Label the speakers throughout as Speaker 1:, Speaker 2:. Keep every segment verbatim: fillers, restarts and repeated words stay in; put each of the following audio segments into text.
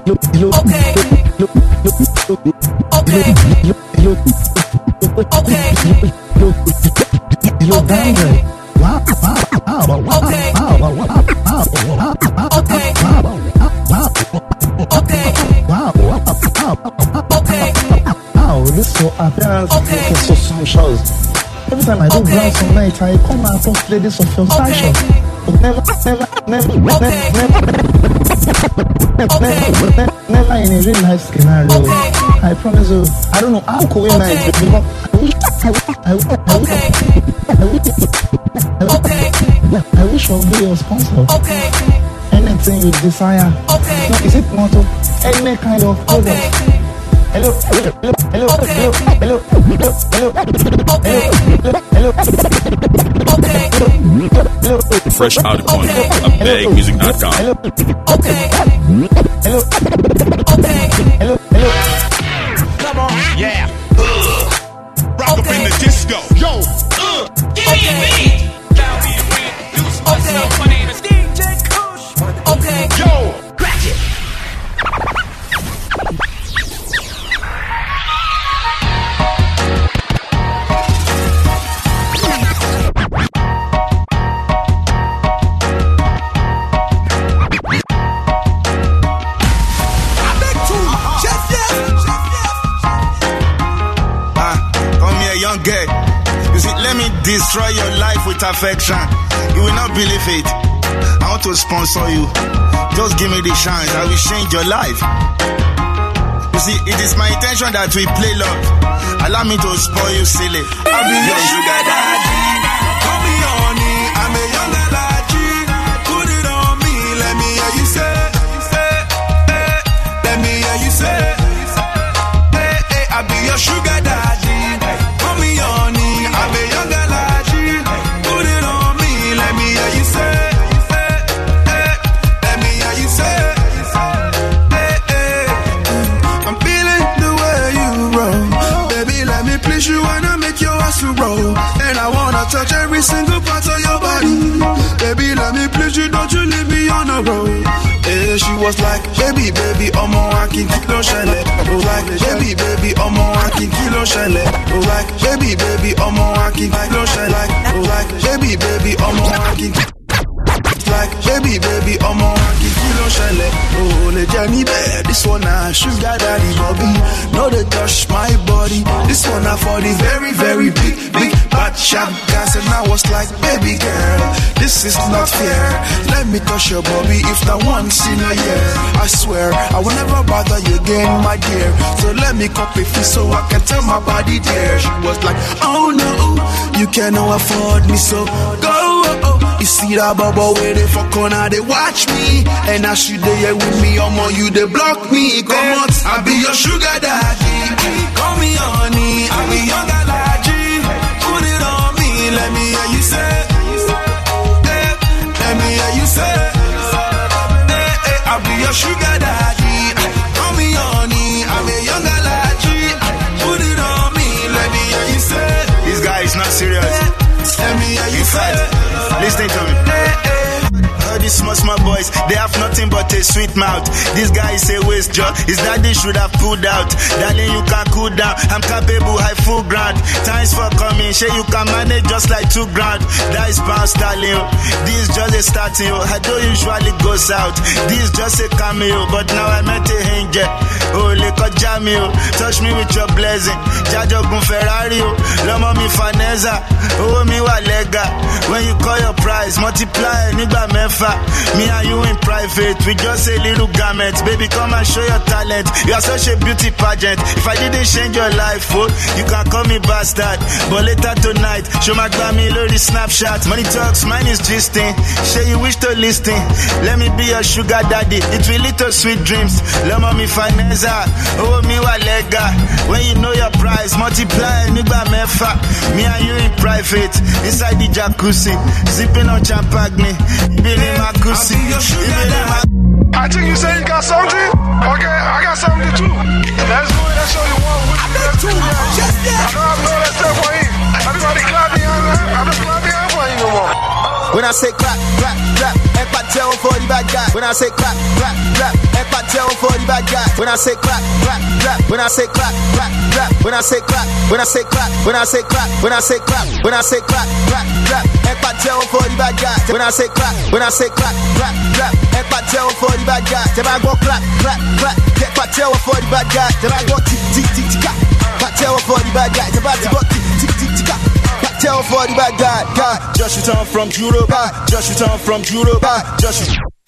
Speaker 1: You're down there. Wow, wow, wow, wow, wow, wow, wow, this so appearance is so social. Every time I do browse on night, I come out and play this of your fashion. But never, never, never, never, never, never, never in a real life scenario. I promise you, I don't know how cool it is, but I wish, I wish, I wish, I wish, I wish I would be your sponsor. Anything you desire. No, is it motto? Any kind of product. Hello, hello, hello, hello, hello, hello, hello, hello, hello.
Speaker 2: Fresh out of corner, a bag music dot com.
Speaker 1: Hello, okay, hello, hello, hello.
Speaker 3: Come on, yeah. Uh, rock up in the disco, yo. Uh, give me a beat. My name is D J Kush. Okay, yo, crack it.
Speaker 4: Girl, you see, let me destroy your life with affection. You will not believe it. I want to sponsor you. Just give me the chance. I will change your life. You see, it is my intention that we play love. Allow me to spoil you silly. I'll be your sugar daddy. Call me honey. I'm a young allergy. Put it on me. Let me hear you say. Hey, hey. Let me hear you say. Hey, hey. I'll be your sugar daddy.
Speaker 5: And I wanna touch every single part of your body. Baby, let me please you, don't you leave me on the road. Yeah, she was like, baby, baby, omo akin kilo shele. Oh, like, baby, baby, omo akin kilo shele. Oh, like, baby, baby, omo akin kilo shele. Oh, like, baby, baby, omo akin. Like, baby, baby, omo akin kilo shele. Oh, le Jenny bear, this one I sugar daddy Bobby. No, they touch my body. This one I for the very, very big, big bad sharp gas. And I was like, baby girl, this is not fair. Let me touch your body if not once in a year. I swear, I will never bother you again, my dear. So let me copy you so I can tell my body there. She was like, oh no, you cannot afford me, so go. Oh, oh. You see that bubble where they fuck on, how they watch me. And I should they here with me, I'm on you, they block me. Come on, I'll be your sugar daddy. Call me honey, I'll be your allergy. Put it on me, let me hear you say. Hey, let me hear you say. Hey, hey, I'll be your sugar daddy. Call me honey, I'll be your allergy. Put it on me, let me hear you say.
Speaker 4: This guy is not serious.
Speaker 5: Let me hear you say.
Speaker 4: Listen to me. All these small, small boys, they have nothing but a sweet mouth. This guy is a waste job. His daddy should have pulled out. Darling, you can cool down. I'm capable, high full ground. Thanks for coming. Sure, you can manage just like two grand. That is bounce, darling. This is just a starting. I don't usually goes out. This is just a cameo. But now I met a angel. Oh, look at Jamio. Touch me with your blessing. Jajo Gun Ferrari. Lomo mi Faneza. Oh, mi Walega. When you call your price, multiply, nigga mefa. Me and you in private, we just a little garment. Baby, come and show your talent. You are such a beauty pageant. If I didn't change your life, oh, you can call me bastard. But later tonight, show my grammy lorry snapshot. Money talks, mine is gisting. Say you wish to listen. Let me be your sugar daddy. It will lead to sweet dreams. Lomo mi Faneza, oh mi Walega. When you know your price, multiply, nigga mefa. Me and you in private, inside the jacuzzi, sipping on champagne. Makusi.
Speaker 6: I think you say you got something. Okay, I got something too. Let's go and show you one with me. That's two. I know I'm not that stuff for you. Everybody clap me on that. I'm just clapping out for you no more.
Speaker 7: When I say clap, clap, clap, Epatel for the bad guy. When I say clap, clap, clap, Epatel for the bad guy. When I say clap, clap, clap, when I say clap, clap, clap, when I say clap, when I say clap, when I say clap, when I say clap, when I say clap, clap, clap, Epatel for the bad guy. When I say clap, when I say clap, clap, clap, Epatel for the bad guy. Then I go clap, clap, clap, Epatel for the bad guy. Then I go tick, tick, tick, tick, tick, Epatel for the bad guy. Then I go tick, tick, tick, tick, tick. Tell for the bad guy, guy.
Speaker 4: Just returned from Europe, just returned from Europe, just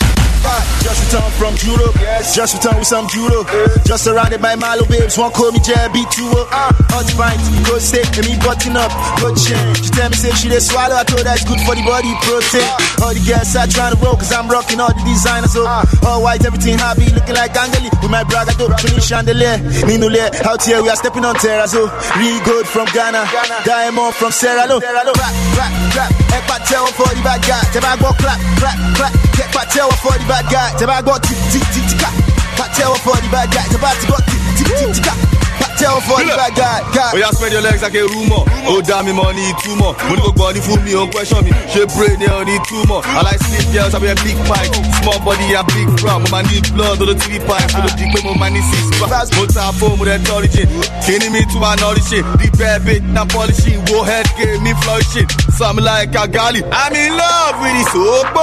Speaker 4: Just returned from Europe, yes. Just returned with some Europe. Just surrounded by Milo babes, one call me J B two. Hot pint, good steak, and me button up, good chain. She tell me say she dey swallow, I told her it's good for the body, protein. All the girls are trying to roll, cause I'm rocking all the designers. So all white, everything happy, looking like Angeli. With my brother, do Trini Chandelier, Nino Lair. Out here, we are stepping on terrace. So real good from Ghana, Diamond from Sierra Leone. Clap, clap, clap, Epatel for the bad guy. Then I go clap, clap, clap, Epatel for the bad guy. Then I go tick, tick, tick, tick, Epatel for the bad guy. Then I go tick, tick, tick, tick, Epatel for the bad guy.
Speaker 8: Oh, you spread your legs like a rumor. Oh, damn, me money too much. Money go body fool me, don't question me. She brain, you need two more. I like slim girls, I wear big pipe. Small body, and big crowd. Mama need blood, all the T V pipes. All the big way, mama need six crowds. More time for with that origin. Killing me to my knowledge shit. Deep bad bit, not polishing. Go ahead, give me flourishing. Something like a galley. I'm in love with this soap.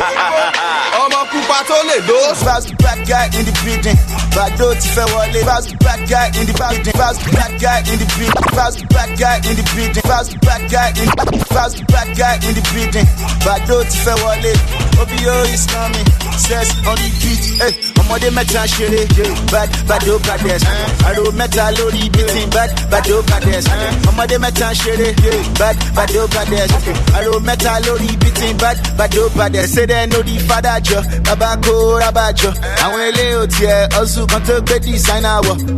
Speaker 8: Oh, my poopa told it, though.
Speaker 7: Bounce the bad guy in the building. Bad don't if I want it. Bounce the bad guy in the building. Bounce the bad guy in the building. Bounce the bad guy in the building. Bounce the bad guy in the Bounce the bad guy in the building. Bad don't if I want it. O B O is coming. Says on the beat. Hey, I'm on the metal shit. Bad, bad, do bad, yes. I do metal lori beating. Bad, bad, do bad, yes. I'm on the metal shit. Bad, bad, do bad, yes. I do metal lori beating. Bad, bad, do bad, yes. Say they know the father job. Abako, abajo. I want to lay out here. Also, come to the designer.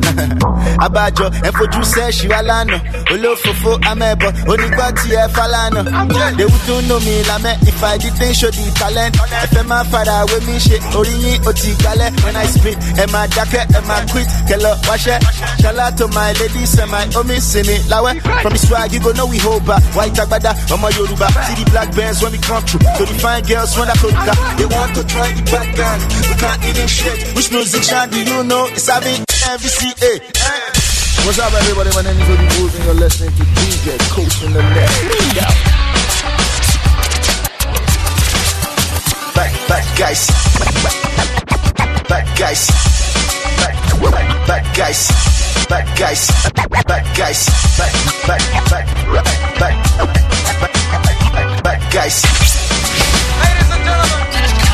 Speaker 7: Abajo, and for you say she walano. Olo fofo amebo. Only got here falano. They would don't know me lame if I didn't show the talent. If I'm a father with me shit, Orini Otigale. When I spit, and my jacket, and my quit, Kello, wash it. Shout out to my ladies and my homies in it. Lawe, from the swag, you go know we hold back. White Agbada, on my Yoruba. See the black bands when we come through. So the fine girls when I cook that. They want to try the back gun. We can't eat in shit. Which musician do you know? It's having M V C A.
Speaker 9: What's up, everybody? My name is Rudy Booth, and you're listening to D J Coach in the Net.
Speaker 7: Back, back, guys. Back, guys. Back, back, back, guys. Back, guys. Back, guys. Back, back, back, back, back, back, guys. Ladies and gentlemen.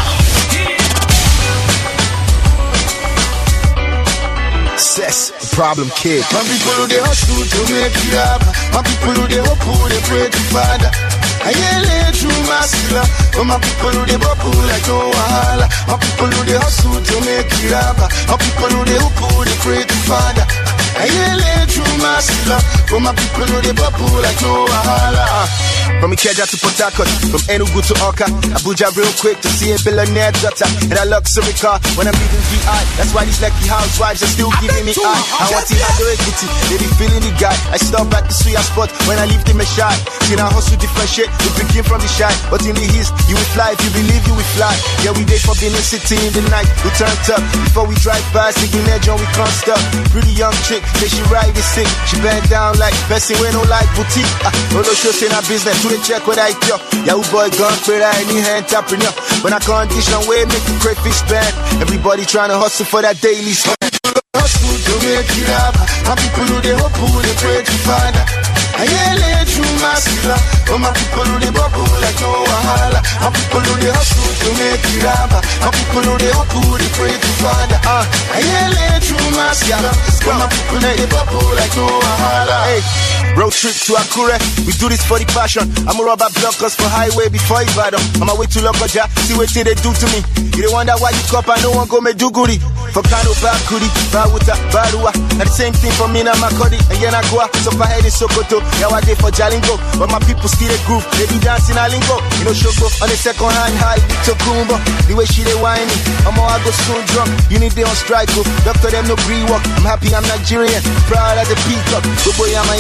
Speaker 7: Cess, the problem kid.
Speaker 5: My people who they hustle to make it up. My people who they hope who they pray to Father. I yell it through my sila. But my people who they bubble like no wahala. My people who they hustle to make it up. My people who they hope who they pray to Father. I yell it through my sila. But my people who they bubble like no wahala.
Speaker 7: From Ikeja to Port Harcourt, from Enugu to Oka, Abuja real quick to see a billionaire daughter in a luxury car when I'm leaving V I. That's why these lucky housewives are still giving me eye. I want to have the equity, they be feeling the guy. I stop at the suya spot when I leave them a shot. See now hustle different shit, we begin from the shy. But in the east, you will fly, if you believe you will fly. Yeah, we day for Benin City in the night, we turned up. Before we drive by, singing edge on we can't stop. Pretty young chick, say she ride is sick. She bend down like Bessie, we no like boutique. Ah, no no show, say na business. To the check what I tell. Yahoo boy gone create any entrepreneur. When I condition way make the crayfish spend. Everybody trying to hustle for that daily spend.
Speaker 5: Hustle to make it up. My people who they hope who they pray to Father. I yell it through my sila. But my people who they bubble like no wahala. My people who they hustle to make it up. My people who they hope who they pray to Father. Uh, I yell it through my sila. But my people who they bubble like no wahala.
Speaker 7: Hey, road trip to Akure. We do this for the passion. I'm a rubber blockers for highway before Ibadan. On my way to Lokoja, see what they do to me. You don't wonder why you cop and no one go me do goody. For Kano, Bakuri, Bawuta, Barua. And the same thing for me and Makodi and Yenagua. So for head in Sokoto, yeah, I did for Jalingo. But my people still a groove, they do dancing a lingo. You know, Shoko on the second hand high, Victor Kumbo. The way she they whining, I'm all I go so drunk. You need they on strike, go. Doctor them no green walk. I'm happy I'm Nigerian, proud as a peacock. Go boy, Yama Yama, I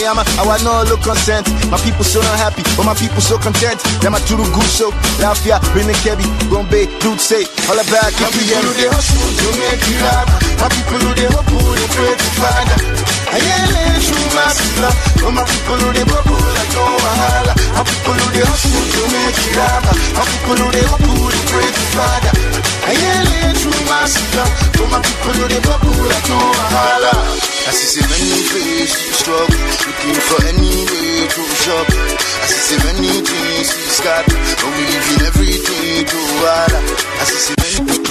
Speaker 7: I know I look consent. My people so not happy, but my people so content. Them I do the good so. Lafia, Benin Kebi, Gombe, Dude say, all about my people who they hustle to make you laugh. My people who they hope who they pray to Father. I ain't true master, but my people who they bubble like no wahala. My people who they hustle to make you laugh. My people who they hope who they pray to Father. I ain't true master, but my people who they bubble like no wahala. I see many ways to struggle, looking for any way to shop. I see many things to start, but we live in everything to water. I see many, many,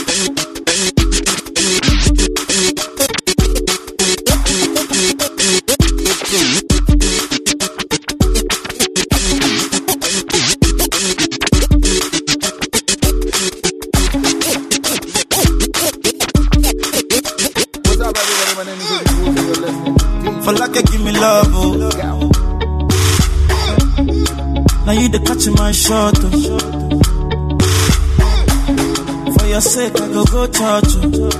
Speaker 10: For like I give me love, oh. Now you the catch my shot, oh. For your sake I go go touch, oh.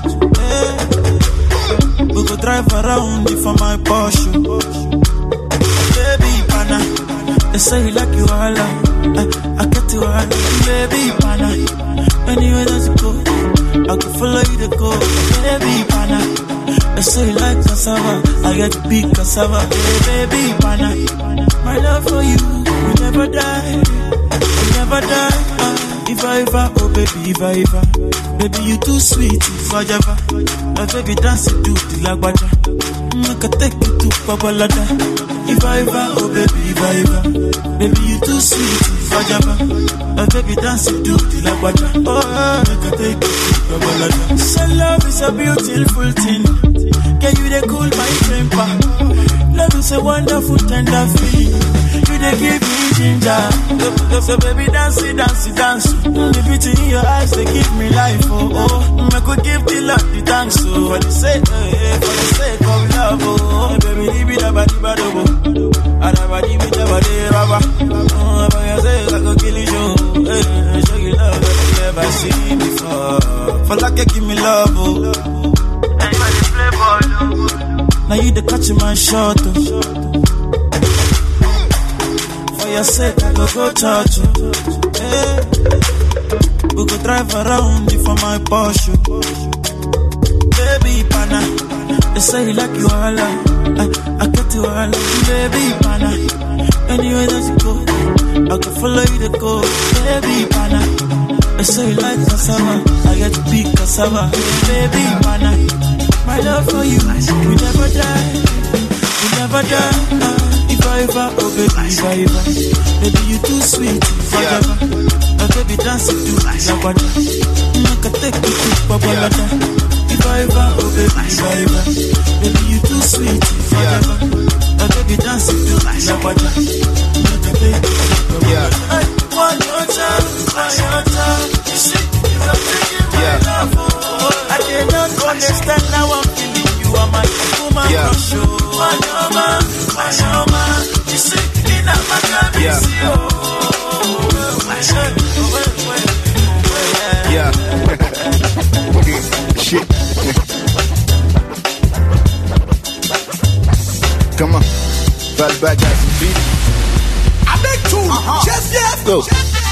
Speaker 10: Hey. We go drive around for my Porsche. Baby pana, they say you like you all, I, I get you all. Baby pana, anywhere that you go, I can follow you to go. Baby pana, I say you like cassava, I get big cassava. Hey, baby, pana, my love for you will never die, will never die. Uh, if I ever, oh baby, if I ever, baby you too sweet, if I ever, my baby dance it to the lagwaja, make I take you to Babalada. If I ever, oh baby, if I ever, baby you too sweet, if I ever, my baby dance it to the lagwaja. Oh, make I take you to Babalada. So love is a beautiful thing. Can you they cool my temper? Love is a wonderful tender feeling. You they give me ginger. So, so baby dance it, dance it, dance. The beauty in your eyes they give me life. Oh oh, I could give the love the thanks. So for the sake, eh, for the sake of love. Oh baby, leave it about the bad oh. I never leave it about the rubber. Oh, but you say I go kill you. Eh, show you love that you never seen before. For like you give me love. Oh. Now you the catch my shot, oh. For your sake I go go touch you. Hey. We go drive around for my Porsche. Baby pana, they say you like you all, I, I get you all. Baby pana, anywhere that you go, I can follow you to go. Baby pana, they say you like cassava, I get big cassava. Baby pana, my love for you will never die, will never die. Uh, if I ever, oh baby, if I ever, baby you too sweet, if I ever, my baby dance it to Lagwaja, make I take you to Babalada. If I ever, oh baby, if I ever, baby you too sweet, if I ever, my baby dance it to Lagwaja, make I take you to Babalada. One more time, one more time, you see, you're taking my love, oh. I cannot understand now I'm feeling you are my woman
Speaker 8: yeah.
Speaker 10: crush. Wanyama, wanyama, you say in a magami.
Speaker 8: Yeah. Shit. Come on, bad bad guys and beat.
Speaker 3: I make two. Uh-huh. Just yes.
Speaker 8: Go.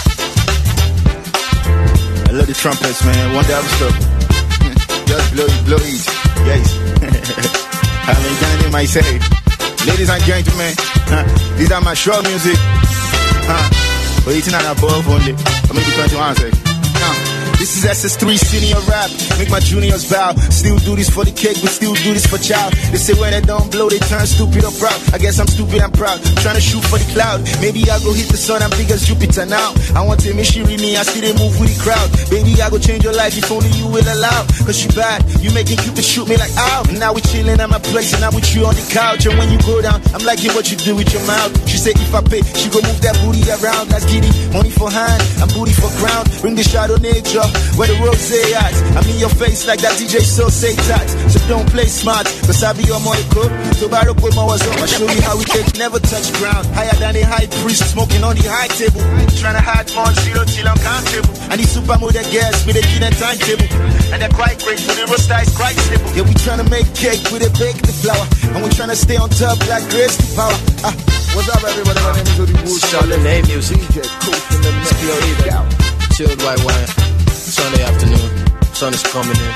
Speaker 8: I love the trumpets, man. One day I was stuck. Just blow it, blow it. Yes. I'm enjoying myself. Ladies and gentlemen, uh, these are my show music. Uh, but it's not above only. Or maybe twenty-one seconds. Uh. This is S S three senior rap. Make my juniors bow. Still do this for the cake, but still do this for child. They say when they don't blow, they turn stupid or proud. I guess I'm stupid and proud. Trying to shoot for the cloud. Maybe I go hit the sun, I'm big as Jupiter now. I want to make she read me, I still they move with the crowd. Baby, I go change your life if only you will allow. Cause she bad, you making Cupid shoot me like ow. And now we chilling at my place and I'm with you on the couch. And when you go down, I'm liking what you do with your mouth. She said if I pay, she go move that booty around. That's giddy, money for hand, and booty for ground. Bring the Chardonnay jar, where the rose at. I'm in your face like that D J so say that. So don't play smart, cause I be on my coat. So I don't put my was on. I'll show you how we take never touch ground. Higher than the high priest, smoking on the high table. Trying to hide more zero till I'm countable. And these supermodel girls with a kid and timetable. And they're quite great, so the roaster is quite stable. Yeah, we trying to make cake with a bake the flour. And we trying to stay on top like grace to power. Ah.
Speaker 9: What's up, everybody? My name is Udi Wu.
Speaker 11: Chardonnay music.
Speaker 9: D J Coach in the mix.
Speaker 11: P O E, chilled white wine. Sunday afternoon. Sun is coming in.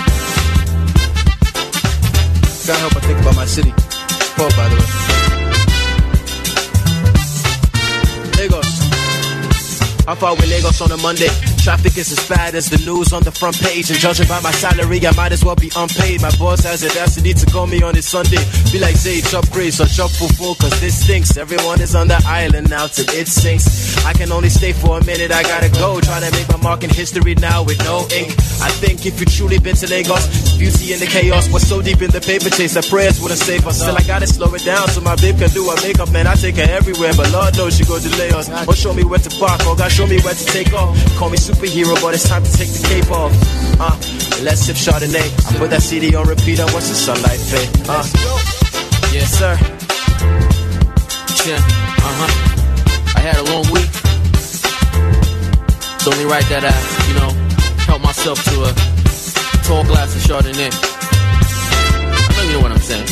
Speaker 11: Can't help but think about my city. Paul, by the way. Lagos. I fought with Lagos on a Monday. Traffic is as bad as the news on the front page. And judging by my salary, I might as well be unpaid. My boss has the audacity to call me on this Sunday. Be like, say, chop grace or chop fufu, cause this stinks. Everyone is on the island now till it sinks. I can only stay for a minute, I gotta go. Trying to make my mark in history now with no ink. I think if you truly been to Lagos, beauty in the chaos was so deep in the paper chase that prayers wouldn't save us. Still I gotta slow it down so my babe can do her makeup. Man, I take her everywhere, but Lord knows she go to Lagos. Or show me where to park, or God show me where to take off. Call me superhero, but it's time to take the cape off. Uh, let's sip Chardonnay. I put that C D on repeat and watch the sunlight fade. Uh, yes, sir. Yeah, uh-huh. I had a long week. It's only right that I, you know, help myself to a tall glass of Chardonnay. I know you know what I'm saying.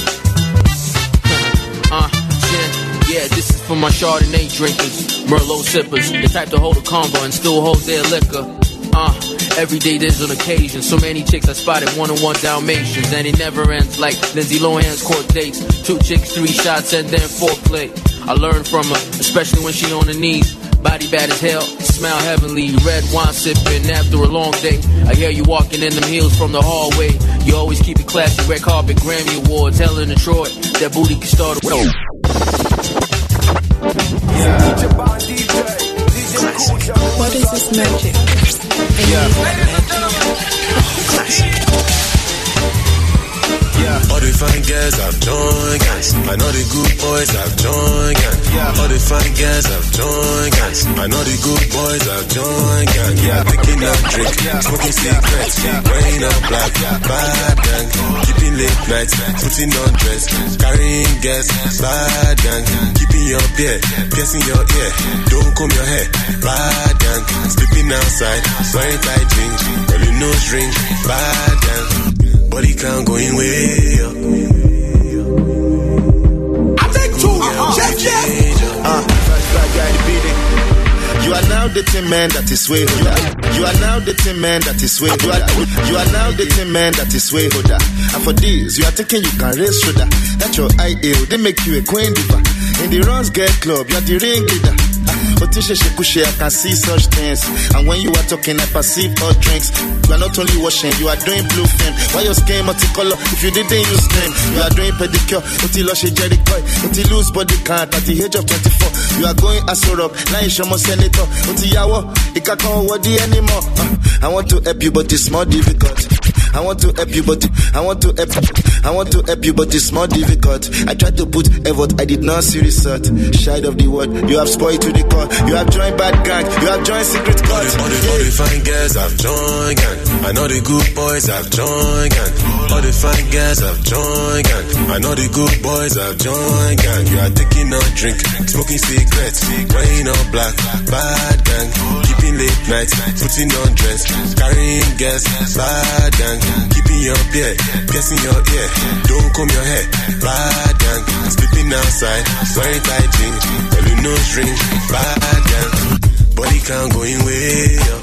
Speaker 11: uh, yeah. Yeah, this is for my Chardonnay drinkers, Merlot sippers, the type to hold a convo and still hold their liquor. Uh, every day there's an occasion. So many chicks I spotted, one-on-one Dalmatians, and it never ends like Lindsay Lohan's court dates. Two chicks, three shots, and then foreplay. I learned from her, especially when she on her knees. Body bad as hell, smile heavenly. Red wine sipping after a long day. I hear you walking in them heels from the hallway. You always keep it classy, red carpet, Grammy Awards, Helen and Troy. That booty can start a roll.
Speaker 12: What is this magic?
Speaker 11: Yeah.
Speaker 13: Yeah. All the fine girls have joined hands. I know the good boys have joined hands. Yeah. All the fine girls have joined hands. I know the good boys have joined hands. Yeah. Picking up drink, smoking cigarettes, wearing up black, bad gang, keeping late nights, putting on dress, carrying gas, bad gang, keeping your beard, piercing your ear, don't comb your hair, bad gang, sleeping outside, wearing tight jeans, rolling nose ring, bad gang. Body count going way up.
Speaker 7: I take two. Check, check. Uh, first bad guy beating. You are now dating man that is way older. You are now dating man that is way older. You are now dating man that is way older. And for this, you are thinking you can raise shoulder. That's your I A O. They make you a queen diva. In the Runs Girl Club, you are the ring leader. I can see such things. And when you are talking, I perceive all drinks. You are not only washing, you are doing blue film. Why your skin multicolor if you didn't use cream? You are doing pedicure, until you she Jerry Coy, until you lose body count at the age of twenty-four. You are going Aso Rock, now you show more senator. Until you are, you can't come over anymore. Uh, I want to help you, but it's more difficult. I want to help you, but I want to help you. I want to help you, but it's more difficult. I tried to put effort, I did not see result. Shy of the word, you have spoiled to the core. You have joined bad gang, you have joined secret court.
Speaker 13: All the, all, the, all the fine girls have joined gang. I know the good boys have joined gang. All the fine girls have joined gang. I know the good boys have joined gang. You are taking a drink, smoking cigarettes, wearing all black, bad gang, keeping late nights, putting on dress, carrying gas, bad gang, keeping your beard, piercing your ear, don't comb your hair, bad gang, sleeping outside, wearing tight jeans, rolling nose ring, bad gang, body count going way up.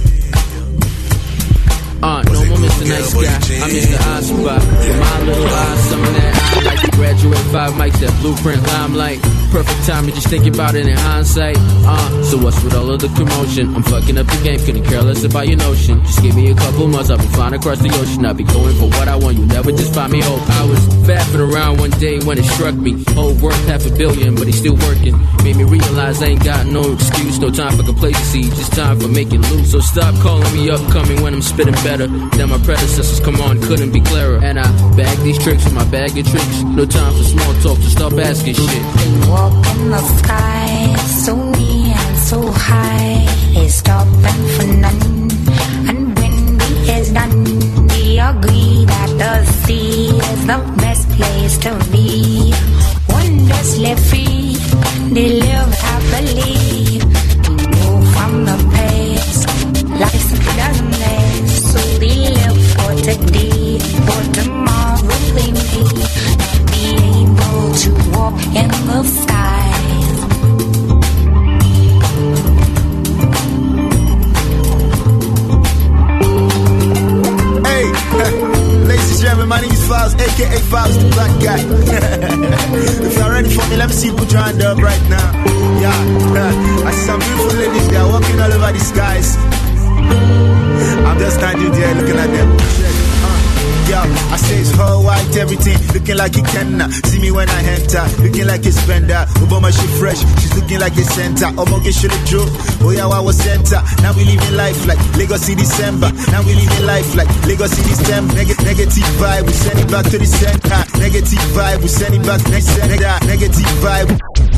Speaker 11: Uh, no more Mister Nice Guy, I'm Mister I Spot. With my little eyes, some of that I like to graduate five mics, that blueprint limelight. Perfect time to just think about it in hindsight. Uh, so what's with all of the commotion? I'm fucking up the game, couldn't care less about your notion. Just give me a couple months, I'll be flying across the ocean. I'll be going for what I want, you never just find me hope. I was faffing around one day when it struck me. Whole worth half a billion, but he's still working. Made me realize I ain't got no excuse, no time for complacency, just time for making loot. So stop calling me upcoming when I'm spitting better than my predecessors, come on, couldn't be clearer. And I bag these tricks with my bag of tricks. No time for small talk, so stop asking shit.
Speaker 14: Walk in the sky, so near and so high, is stopping for none. And when we is done, we agree that the sea is the best place to be. Wondrously free, they live happily. Move from the past, life's doesn't last, so we live for today, for tomorrow we may be able to walk in the skies
Speaker 7: Faust, aka Faust, the black guy. If you're ready for me, let me see you put your hand up right now. Yeah, I see some beautiful ladies, they are walking all over the skies. I'm just standing there looking at them. Yo, I say it's all white, everything looking like a canna. See me when I enter, looking like a spender. Obama, she fresh, she's looking like a center. Omoge, she the joke. Oh, yeah, I was center. Now we living life like Lagos City December. Now we living life like Lagos City Stem. Neg- negative vibe, we send it back to the center. Negative vibe, we send it back next center. Negative vibe.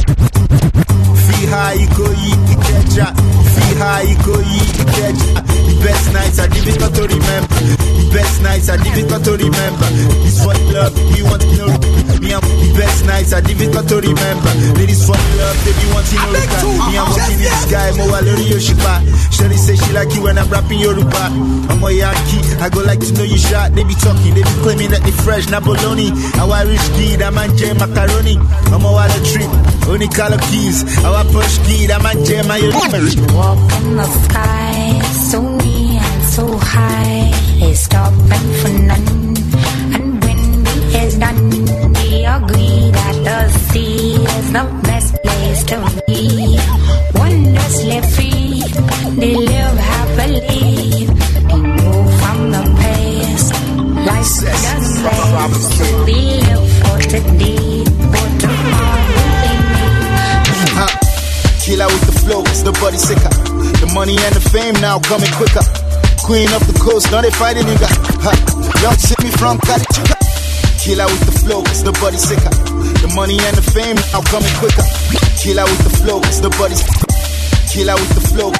Speaker 7: Fee high, go eat the ketchup. Fee high, go eat the ketchup. The best nights are difficult to remember. The best nights are difficult to remember. This for love, you want to know. Me and the best nights are difficult to remember. Ladies for love, they be wanting to know. Me I'm walking in the sky, mo walori yoshipa. Shorty say she like you when I'm rapping Yoruba. I'm a Yankee, I go like to know you shot. They be talking, they be claiming that they fresh, not bologna. How I rich kid, I'm a jam macaroni. I'm a water tree, only color keys. How I push kid, I'm a jam my
Speaker 14: Walk in the sky, so near and so high. They stopping for none. And when we is done, we agree that the sea is the best place to be. Wondrously free, they live happily. They move from the past. Life doesn't last, so we live for today. For tomorrow they need.
Speaker 7: Uh, killer with the flow, it's the body sicker. The money and the fame now coming quicker. Queen of the coast, now they fighting nigga. Ha, y'all see me from Cali. Killer with the flow, it's the body sicker. The money and the fame now coming quicker. Killer with the flow, it's the body. Killer with the flow.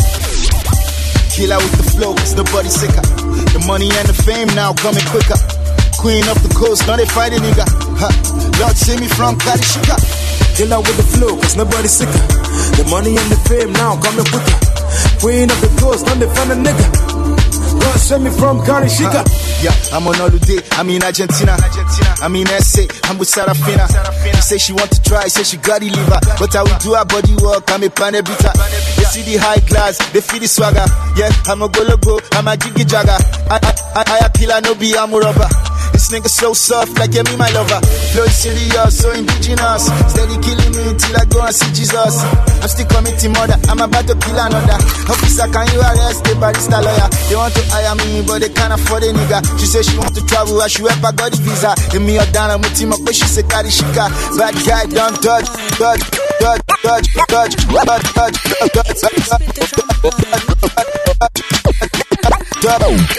Speaker 7: Killer with the flow, it's the body sicker. The money and the fame now coming quicker. Queen of the coast, now they fighting nigga. Ha, y'all see me from Cali.
Speaker 15: Killer with the flow, it's nobody sicker. The money and the fame now coming quicker. Queen of the coast, now they find a nigga. God send me from Karishika.
Speaker 7: Uh, yeah, I'm on holiday. I'm in Argentina. Argentina. I'm in S A. I'm with Sarafina. Sarafina. She say she want to try. Say she got the liver. But I will do her body work. I'm a panebita. They see the high class. They feel the swagger. Yeah, I'm a go logo. I'm a jiggy jagger. I I I, I a killer. No be I'm a rubber. This nigga so soft, like yeah, me my lover. Flow is serious, so indigenous. Steady killing me till I go and see Jesus. I'm still committing murder, I'm about to kill another. Officer, can you arrest the barista lawyer? They want to hire me, but they can't afford a nigga. She say she want to travel, I should help, I got the visa. Give me a down, I'm with him, but she say carry shika. Bad guy, don't touch, touch, touch, touch, touch, touch, touch, touch, touch, touch.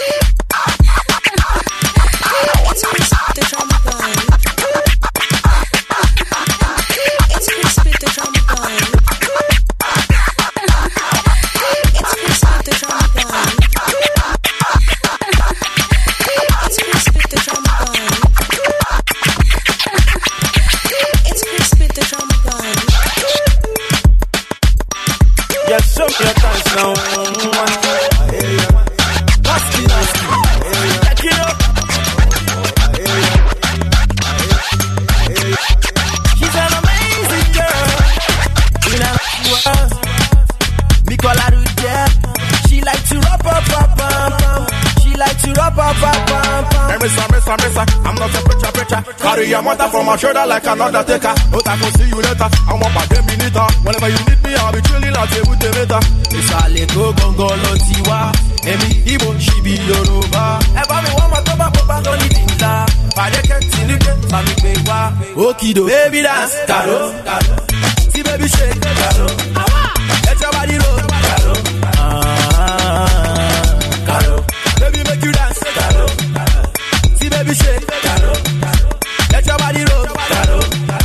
Speaker 6: I'm not a preacher, preacher. Carry your mother from my shoulder like an undertaker. But I can see you later. I want my ten minutes. Whenever you need me, I'll be chilling out here with the meter. It's a little gongo lotiwa. Emi Ibo, she be Yoruba. Ever me one more toba, papa, don't need it. Pade continue, mami pewa. Okido, baby dance, caro, caro. See baby shake, caro. Let your body roll, caro. Ah, caro. Baby make you dance, caro. Baby shake, caro. Let your body roll, caro.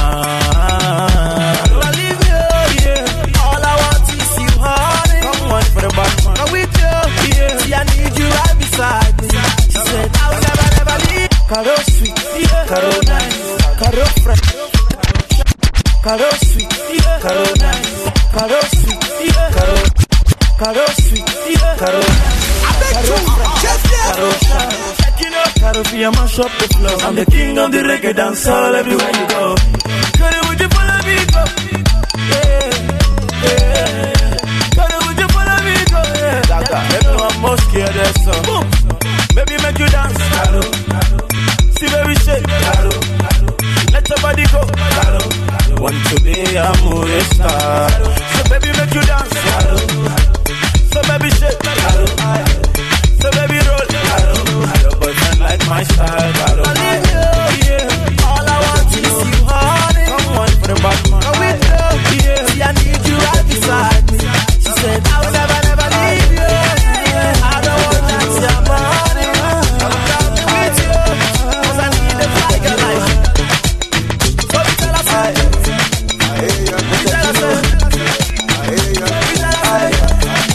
Speaker 6: Ah, I leave you, yeah. All I want is you, honey. Come on for the back, I'm with you, yeah. See, I need you right beside me. She said, I'll never, never leave. Caro sweet, yeah. Caro nice, caro fresh, caro sweet, yeah. Caro nice, caro sweet, yeah. Caro, caro sweet, yeah. Caro nice, caro fresh, caro shy. Caro Fia mash up the floor. I'm the king of the reggae dance all everywhere you go. Caro, would you follow me go? Yeah, yeah. Caro, would you follow me go? Yeah. Dada, you know I'm most scared of so. Boom. Baby, make you dance, Caro.
Speaker 10: See baby shake, let your body go. Want to be a movie star, so baby make you dance. So baby shake, so baby roll. Your boyfriend like my style. I need you, yeah. All I want is you, honey. Come on for the back, man. Go with you, yeah. See I need you right beside me. She said I will never, never leave you. I don't want that your money. I'm coming with you, 'cause I need a fly girl like you. So we tell us, I we tell us, we tell us,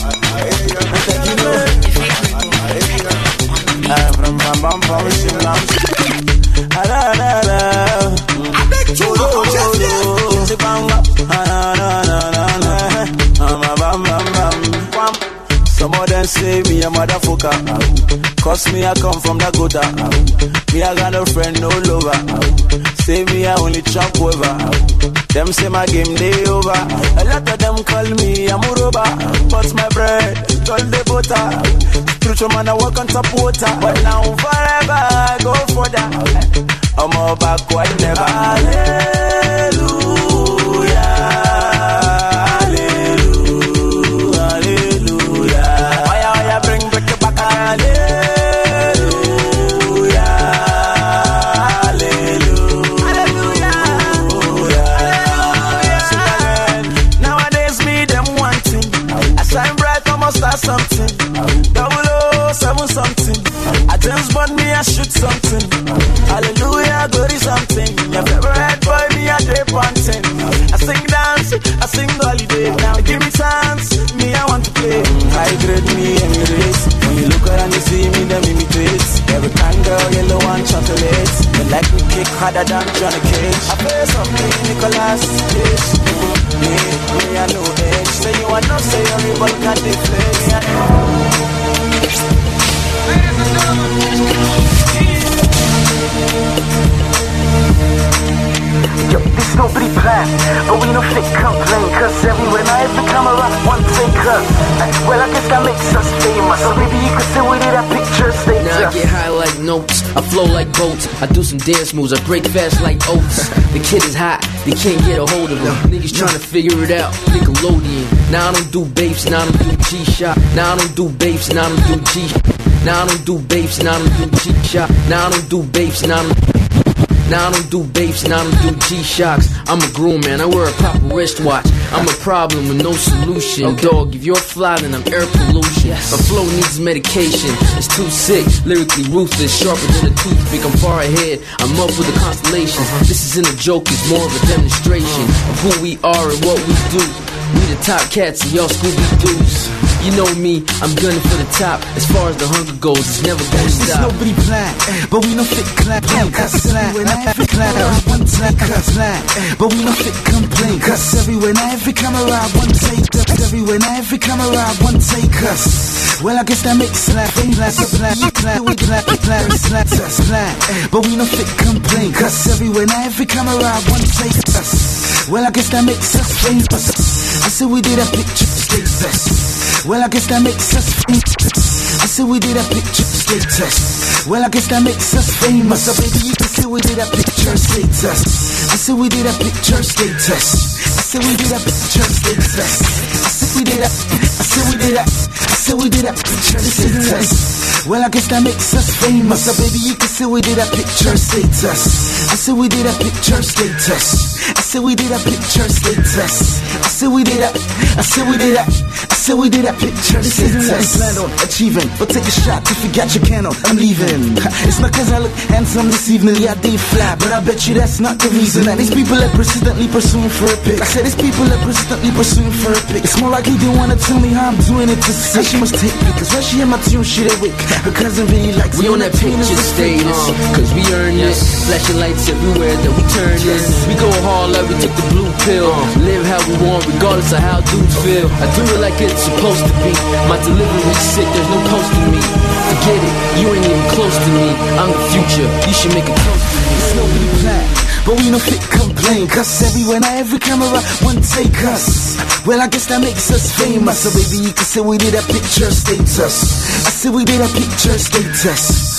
Speaker 10: I'm from Bam Bam Bam Shimlam. Ah la la la. I beg you, just bang up. Ah na na na na. I'm a bam bam bam. Some of them say me a motherfucker. Cause me I come from the gutter. Me I got no friend, no lover. Say me I only chop over. Them say my game day over. A lot of them call me a muroba. But my bread, all the butter. Spiritual man I walk on top water. But now forever I go for that. I'm all backward never. Hallelujah. Hallelujah. Hallelujah. Why I bring back the back? Hallelujah. Something, double oh seven something. I just bought me a shoot something. Hallelujah, glory something. Your favorite boy, me a day panting. I sing dance, I sing holiday. Now give me chance, me I want to play. High grade me emirates. When you look around, you see me, them imitate. Every kind girl, yellow and chocolate. They like me kick harder than Johnny Cage. I play something, Nicolas Cage. Me, me, I know age. Say you want to say everybody got the place.
Speaker 6: Yo, this nobody plan, but we no fit complain. Cause everywhere now every camera one take us. Well, I guess that makes us famous. So maybe you could say we did that picture state.
Speaker 16: Now I get high like notes, I flow like boats. I do some dance moves, I break fast like oats. The kid is hot, they can't get a hold of him. Niggas trying to figure it out, Nickelodeon. Now I don't do babes, now I don't do G-Shot. Now I don't do babes, now I don't do G. Now I don't do babes, now I don't do G-Shot. Now I don't do babes, now I don't Now I don't do babes, now I don't do G-Shocks. I'm a groom man, I wear a proper wristwatch. I'm a problem with no solution. Okay. Dog, if you're fly, then I'm air pollution. Yes. My flow needs medication, it's too sick. Lyrically ruthless, sharper than a toothpick. I'm far ahead, I'm up with the constellations. Uh-huh. This isn't a joke, it's more of a demonstration of who we are and what we do. We the top cats and y'all Scooby-Doos. You know me, I'm gunning for the top. As far as the hunger goes, it's never gonna stop.
Speaker 6: It's nobody plan, but we no fit clap. Cause everywhere now every clap, one take us clap. But we no fit complain. Cause everywhere now every camera, one take us. Everywhere now every camera, one take us. Well, I guess that makes slap. Last a slap, slap, we clap, clap, slap, slap. But we no fit complain. Cause everywhere now every camera, one take us. Well, I guess that makes us famous. I said we did a picture status. Well, I guess that makes us famous. I said we did a picture status. Well, I guess that makes us famous. So baby, you can say we did a picture status. I said we did a picture status. I said we did a picture status. I said we did a. I said we did a. I said we did a picture status. Well, I guess that makes us famous. So baby, you can say we did a picture status. I said we did a picture status. I said we did a picture status. I said we did a. I said we did a. I said we did a picture status. This isn't what we planned on achieving, but take a shot if you got your can on. I'm leaving. It's not cause I look handsome this evening, yeah I did fly, but I bet you that's not the reason. That these people are persistently pursuing for a pic. I said these people are persistently pursuing for a pic. It's more likely they wanna tell me how I'm doing it to say she must take me, cause when she hear my tune she that wick. Her cousin really likes
Speaker 16: we on that picture status, cause we earn it. Flashing lights everywhere that we turn in. We go hard like we took the blue pill. Live how we want regardless of how dudes feel. I do it like it's supposed to be. My delivery's sick, there's no post to me. Forget it, you ain't even close to me. I'm the future, you should make a toast to me.
Speaker 6: It's nobody plan, but we no fit complain. Cause everywhere now every camera one take us. Well, I guess that makes us famous. So baby, you can say we did a picture status. I said we did a picture status.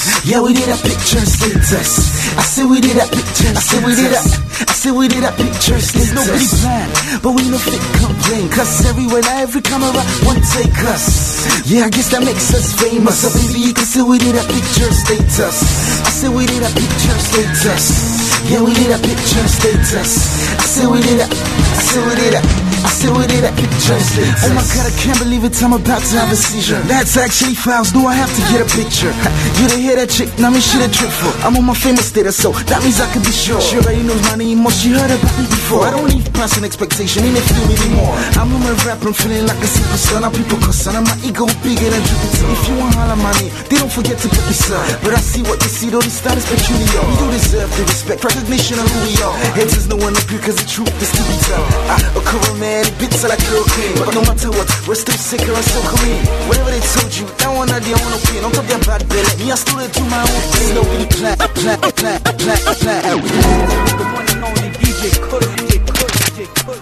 Speaker 6: Yeah, we did a picture status. I said we did a picture. I said we did a. I said we did a picture status. Nobody planned, but we no fit complain. Cause everywhere, now every camera one take us. Yeah, I guess that makes us famous. So baby, you can say we did a picture status. I said we did a picture status. Yeah, we did a picture status. I said we did a. I said we did a. I said we did a picture status. Oh my God, I can't believe it. I'm about to have a seizure. That's actually fouls. Do I have to get a picture? You didn't hear that chick? Now me shit a trick for. I'm on my famous status, so that means I can be sure. She already knows my name, or she heard about me before. I don't need passing expectation, ain't it feel anymore. I'm on my rap, I'm feeling like a superstar. Now people cuss, and my ego bigger than Jupiter. If you want holler my name, they don't forget to put me son. But I see what they see, though they start is peculiar. We do deserve the respect, recognition of who we are. Haters no one agree, cause the truth is to be told. I a cover man, bits are like cocaine. But no matter what, we're still sicker and so clean. Whatever they told you, that one I didn't want to pay. Don't talk that bad belly. Me, I still do my own thing. Nobody plan, plan, plan, plan, plan. The one and only D J Kush, D J Kush, D J Kush.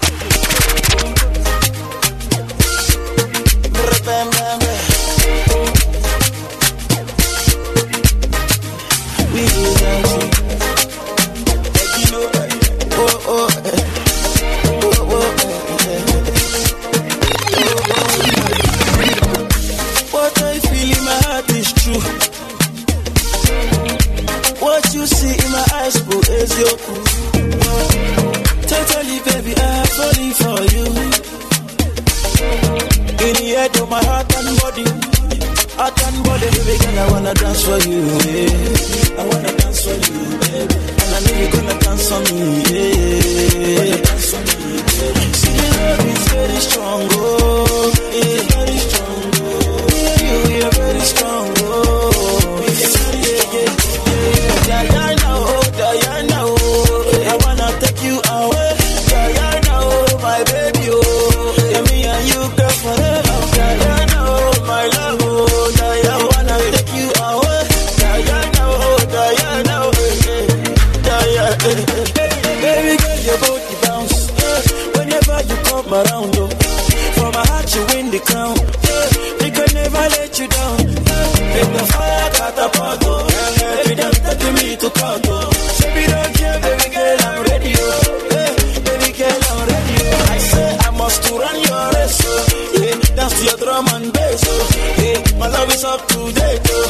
Speaker 6: We do that. You know, oh, oh, oh, oh, what I feel in my heart is true. What you see in my eyes, bro, is your proof. Totally, baby, I'm falling for you. In the head of my heart and body, heart and body, baby girl, I wanna dance for you. Yeah. I wanna dance for you, baby. And I know you're gonna dance for me. Yeah. Dance for me, yeah. See, the love is very strong, oh, yeah, very strong, oh. Yeah, you are very strong, oh, yeah, yeah, yeah. Diana, oh, Diana, oh, I wanna take you away. Diana, oh, my baby, oh, yeah, me and you, girl, forever. Diana, oh, my love, oh, Diana, I wanna take you away. Diana, oh, Diana, oh, yeah, Diana, baby girl, your body bounce, yeah. Whenever you come around, oh, from my heart you win the crown, yeah. We can never let you down, yeah. Make the fire catapult, oh, yeah. Baby, don't take me to court, oh. Baby, don't care, baby girl, I'm ready, oh. Yeah. Baby girl, I'm ready, oh. I say I must to run your race, oh. Yeah. Dance to your drum and bass, oh. Yeah. My love is up to date, oh.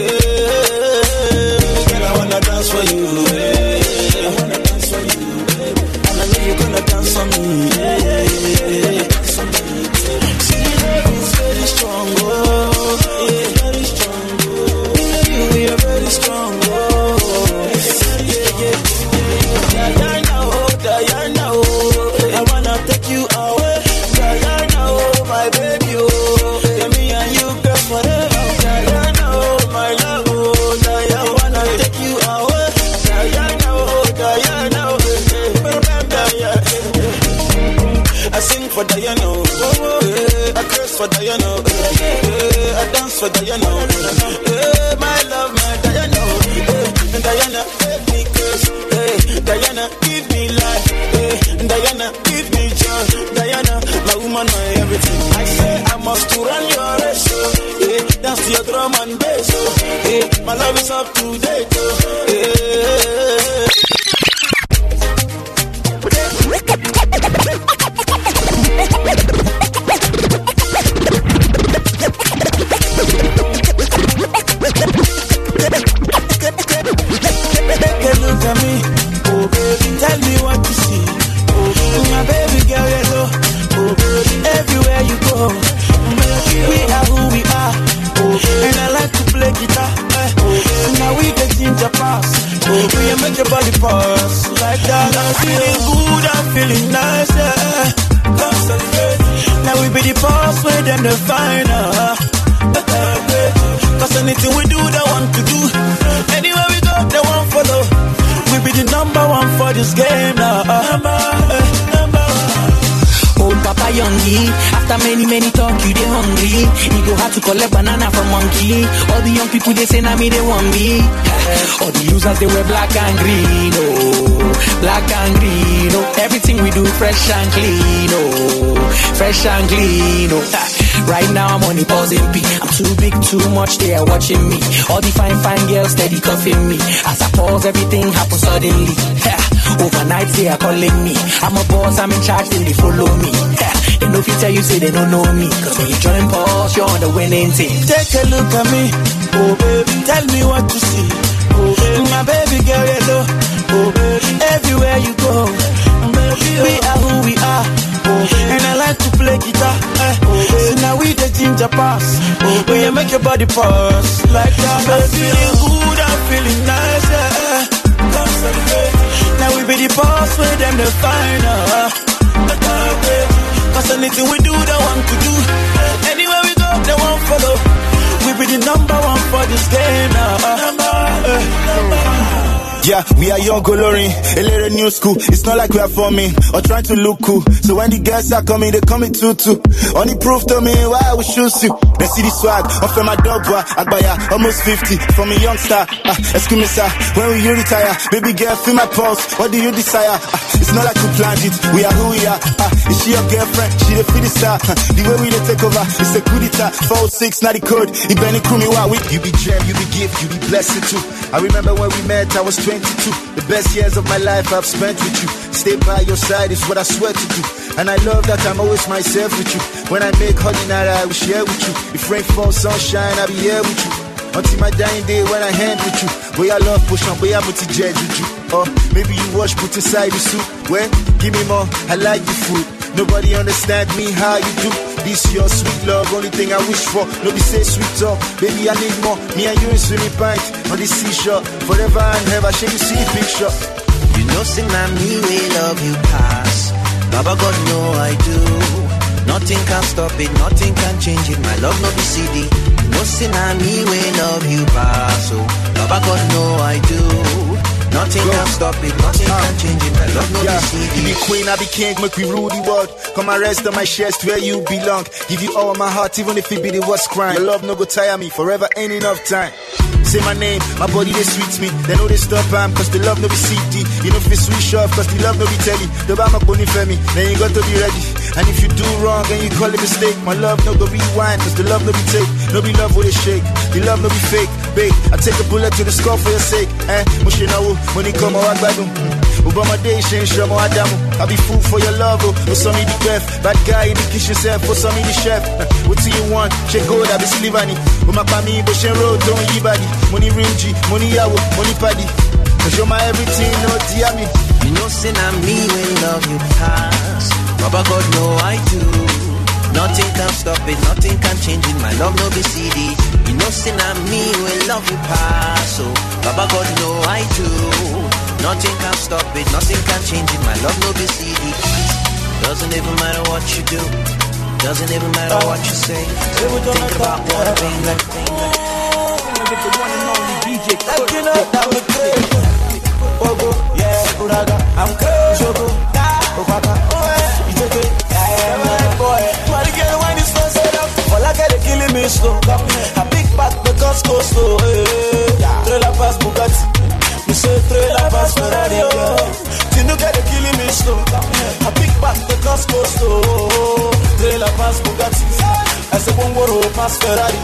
Speaker 6: Yeah. Baby girl, I wanna dance for you, yeah. I wanna dance for you, baby. And I know you're gonna dance for me, yeah, yeah, yeah. Dance for me, yeah. See, the love is very strong, oh, yeah, very strong, oh. Yeah, you are very strong, oh, yeah, yeah, yeah. Diana, oh, Diana, oh, I wanna take you away. Diana, oh, my baby, oh, yeah, me and you, girl, forever. Diana, oh, my love, oh, Diana, I wanna take you away. Diana, oh, Diana, oh, yeah, I sing for Diana, oh, yeah, I curse for Diana, oh, yeah, I dance for Diana, oh, yeah, my love, my Diana, oh, yeah, Diana, make me curse, yeah, Diana, give me life, yeah, Diana, give me joy, Diana, my woman, my everything. I say I must to run your race, oh, yeah, dance to your drum and bass, oh, yeah, my love is up to date, oh, yeah. Look at me, oh baby, tell me what you see. Oh, my baby girl, hello. Oh, everywhere you go, we are who we are. Oh, and I like to play guitar. So now we the ginger pass. Oh, we make your body pass like that. I'm feeling good, I'm feeling nice, yeah. Come celebrate. Now we be the boss, where them the final. Cause anything we do, they want to do. Anywhere we go, they want follow. We be the number one for this game now. Number, uh, number one.
Speaker 17: Oh, Papa Youngie, after
Speaker 6: After many, many talk, you they hungry. You go have to collect banana from monkey. All the young people, they say, nah, me, they want me. All the losers, they wear black and green, oh. Black and green, oh. Everything we do, fresh and clean, oh. Fresh and clean, oh. Right now, I'm on the pausing P. I'm too big, too much, they are watching me. All the fine, fine girls, steady cuffing me. As I pause, everything happens suddenly. Overnight, they are calling me. I'm a boss, I'm in charge, then they follow me. They know if you tell you, say they don't know me. Cause when you join pause, you're on the winning team.
Speaker 10: Take a look at me, oh baby, tell me what you see. Oh baby, my baby girl, you know. Oh baby, everywhere you go, baby, we are who we are. Oh baby, and I like to play guitar. Eh. Oh baby, so now we the ginger pass. Oh baby, you make your body pause like that. I'm feeling good, I'm feeling nice. Yeah. Come celebrate. Now we be the boss with them the final. Cause anything we do, they want to do. Anywhere we go, they won't follow. We be the number one for this game now. Number, uh, number.
Speaker 4: Yeah, we are young coloring, a little new school. It's not like we are forming or trying to look cool. So when the girls are coming, they coming too too. Only proof to me why I would choose you. They see the swag, I'm from my dog boy, Agbaya, almost fifty, from a young star. Ah, excuse me sir, when will you retire? Baby girl, feel my pulse, what do you desire? Ah, it's not like we planned it, we are who we are. Ah, is she your girlfriend? She the feel star. Ah, the way we they take over, it's a coup d'etat. four oh six, not the code, it been crew me what we. You be gem, you be gift, you be blessed too. I remember when we met, I was twenty-two. The best years of my life I've spent with you. Stay by your side is what I swear to do. And I love that I'm always myself with you. When I make honey night, I will share with you. If rain falls, sunshine, I'll be here with you. Until my dying day when I hand with you. Boy, I love push on, boy, I'm multi judge with you. Or maybe you wash, put inside the soup. Well, give me more, I like the food. Nobody understand me how you do. This your sweet love, only thing I wish for. Nobody say sweet talk, baby I need more. Me and you in swimming pint on the seashore. Forever and ever, shall you see the picture?
Speaker 17: You know, say na me we love you pass. Baba God know I do. Nothing can stop it, nothing can change it. My love no be C D. You know, say na me we love you pass. Oh, Baba God know I do. Nothing can stop it, nothing uh, can change it. My love no yeah. be C D.
Speaker 4: You be queen, I be king, make we rule the world. Come and rest on my chest where you belong. Give you all my heart, even if it be the worst crime. Your love no go tire me, forever ain't enough time. Say my name, my body they sweet me. They know they stop am, cause the love no be C D. You know if it's switch off, cause the love no be telly. The bar my bony for me, then you got to be ready. And if you do wrong and you call it mistake, my love no go rewind, cause the love no be take. No be love with a shake, the love no be fake. Babe, I take a bullet to the skull for your sake. Eh, mush you know, when you come out, badum. Obama day, change your more adamu. I be fool for your love, oh, for some me the deaf. Bad guy in the kitchen self, for some me the chef. What do you want? Check gold, I be slivani. With my family, but she road, don't you body. Money ringy, money yawo, money paddy. Cause you're my everything, no dear me.
Speaker 17: You know, say na me when love you pass. Baba God know I do. Nothing can stop it, nothing can change it. My love no be C D. You know, say na me when love you pass. So Baba God know I do. Nothing can stop it, nothing can change it. My love no be C D. Doesn't even matter what you do. Doesn't even matter what you say. Think about one thing, like thing, like get the one and only D J. Looking up, that was great. Ogo, yeah, Uraga, I'm crazy. Jogo, Obaka, oh yeah, you take it, yeah, man, boy. Try to get the wine is so set up. All I get is killing me slow. A big back because go slow. Trailer pass Bugatti, me say trailer pass Ferrari. You know get the killing me slow. A big back because go slow. Trailer pass Bugatti, I say one more pass Ferrari.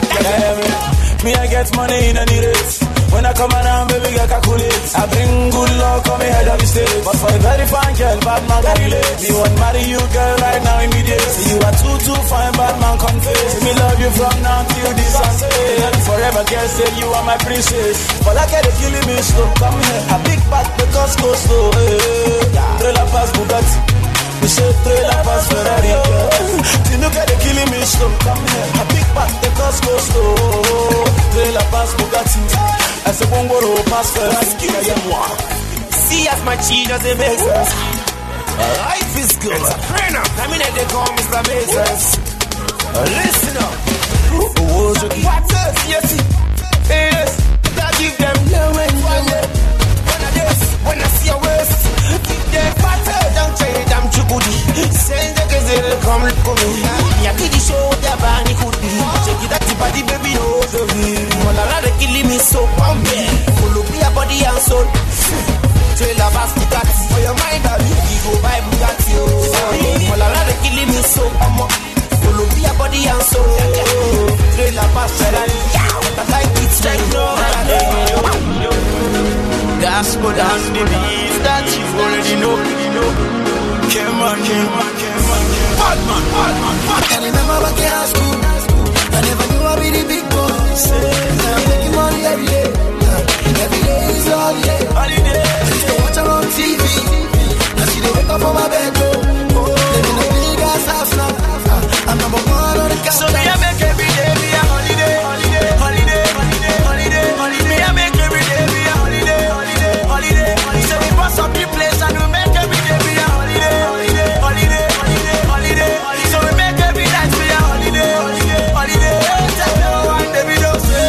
Speaker 17: Me I get money in any race. When I come around, baby, I calculate. I bring good luck on me head of the stage. But for a very fine girl, bad man can relate. Me want marry you, girl, right now immediately. You are too, too fine, bad man confess. Me love you from now till the sunset. Forever, girl, say you are my princess. But I get it killing me slow. Come here, a big back because go slow. Trailer pass Bugatti. We say trailer pass Ferrari. You know get it killing me slow. Come here, a big back because go slow. Trailer pass Bugatti. I say one more pass Ferrari.
Speaker 6: See as my cheese as a business. Life is good. I mean they call me Mister Business. Listen up. What's up? Yes, yes. I give them low and fire. When I this, when I see a waist, keep them fatter. Don't trade them chukudi. Send the gazelle come look for me. Yeah, keep the baby knows of me. Malala they killing me so bam. Follow me your body and soul. Trailer fast Bugatti for your mind, I you go buy Bugatti. Malala they killing me so bam. Follow me your body and soul. Trailer fast Ferrari. I like it like no. Gospel and the beats that you already know. Come on, come on, come on, bad man, bad man, bad man. I remember back in high school, I never knew I'd be the big boss. I'm making money every day. Every day is holiday. Holiday. I used to watch her on T V. Now she dey wake up on my bedroom. Living a big ass house now. I'm number one on the count. So me I make every day be a holiday. Holiday, holiday, holiday, holiday, holiday. Me I make every day be a holiday. Holiday, holiday, holiday. So we bust up the place and we make every day be a holiday. Holiday, holiday, holiday, holiday. So we make every night be a holiday. Holiday, holiday. Tell no one they be no say.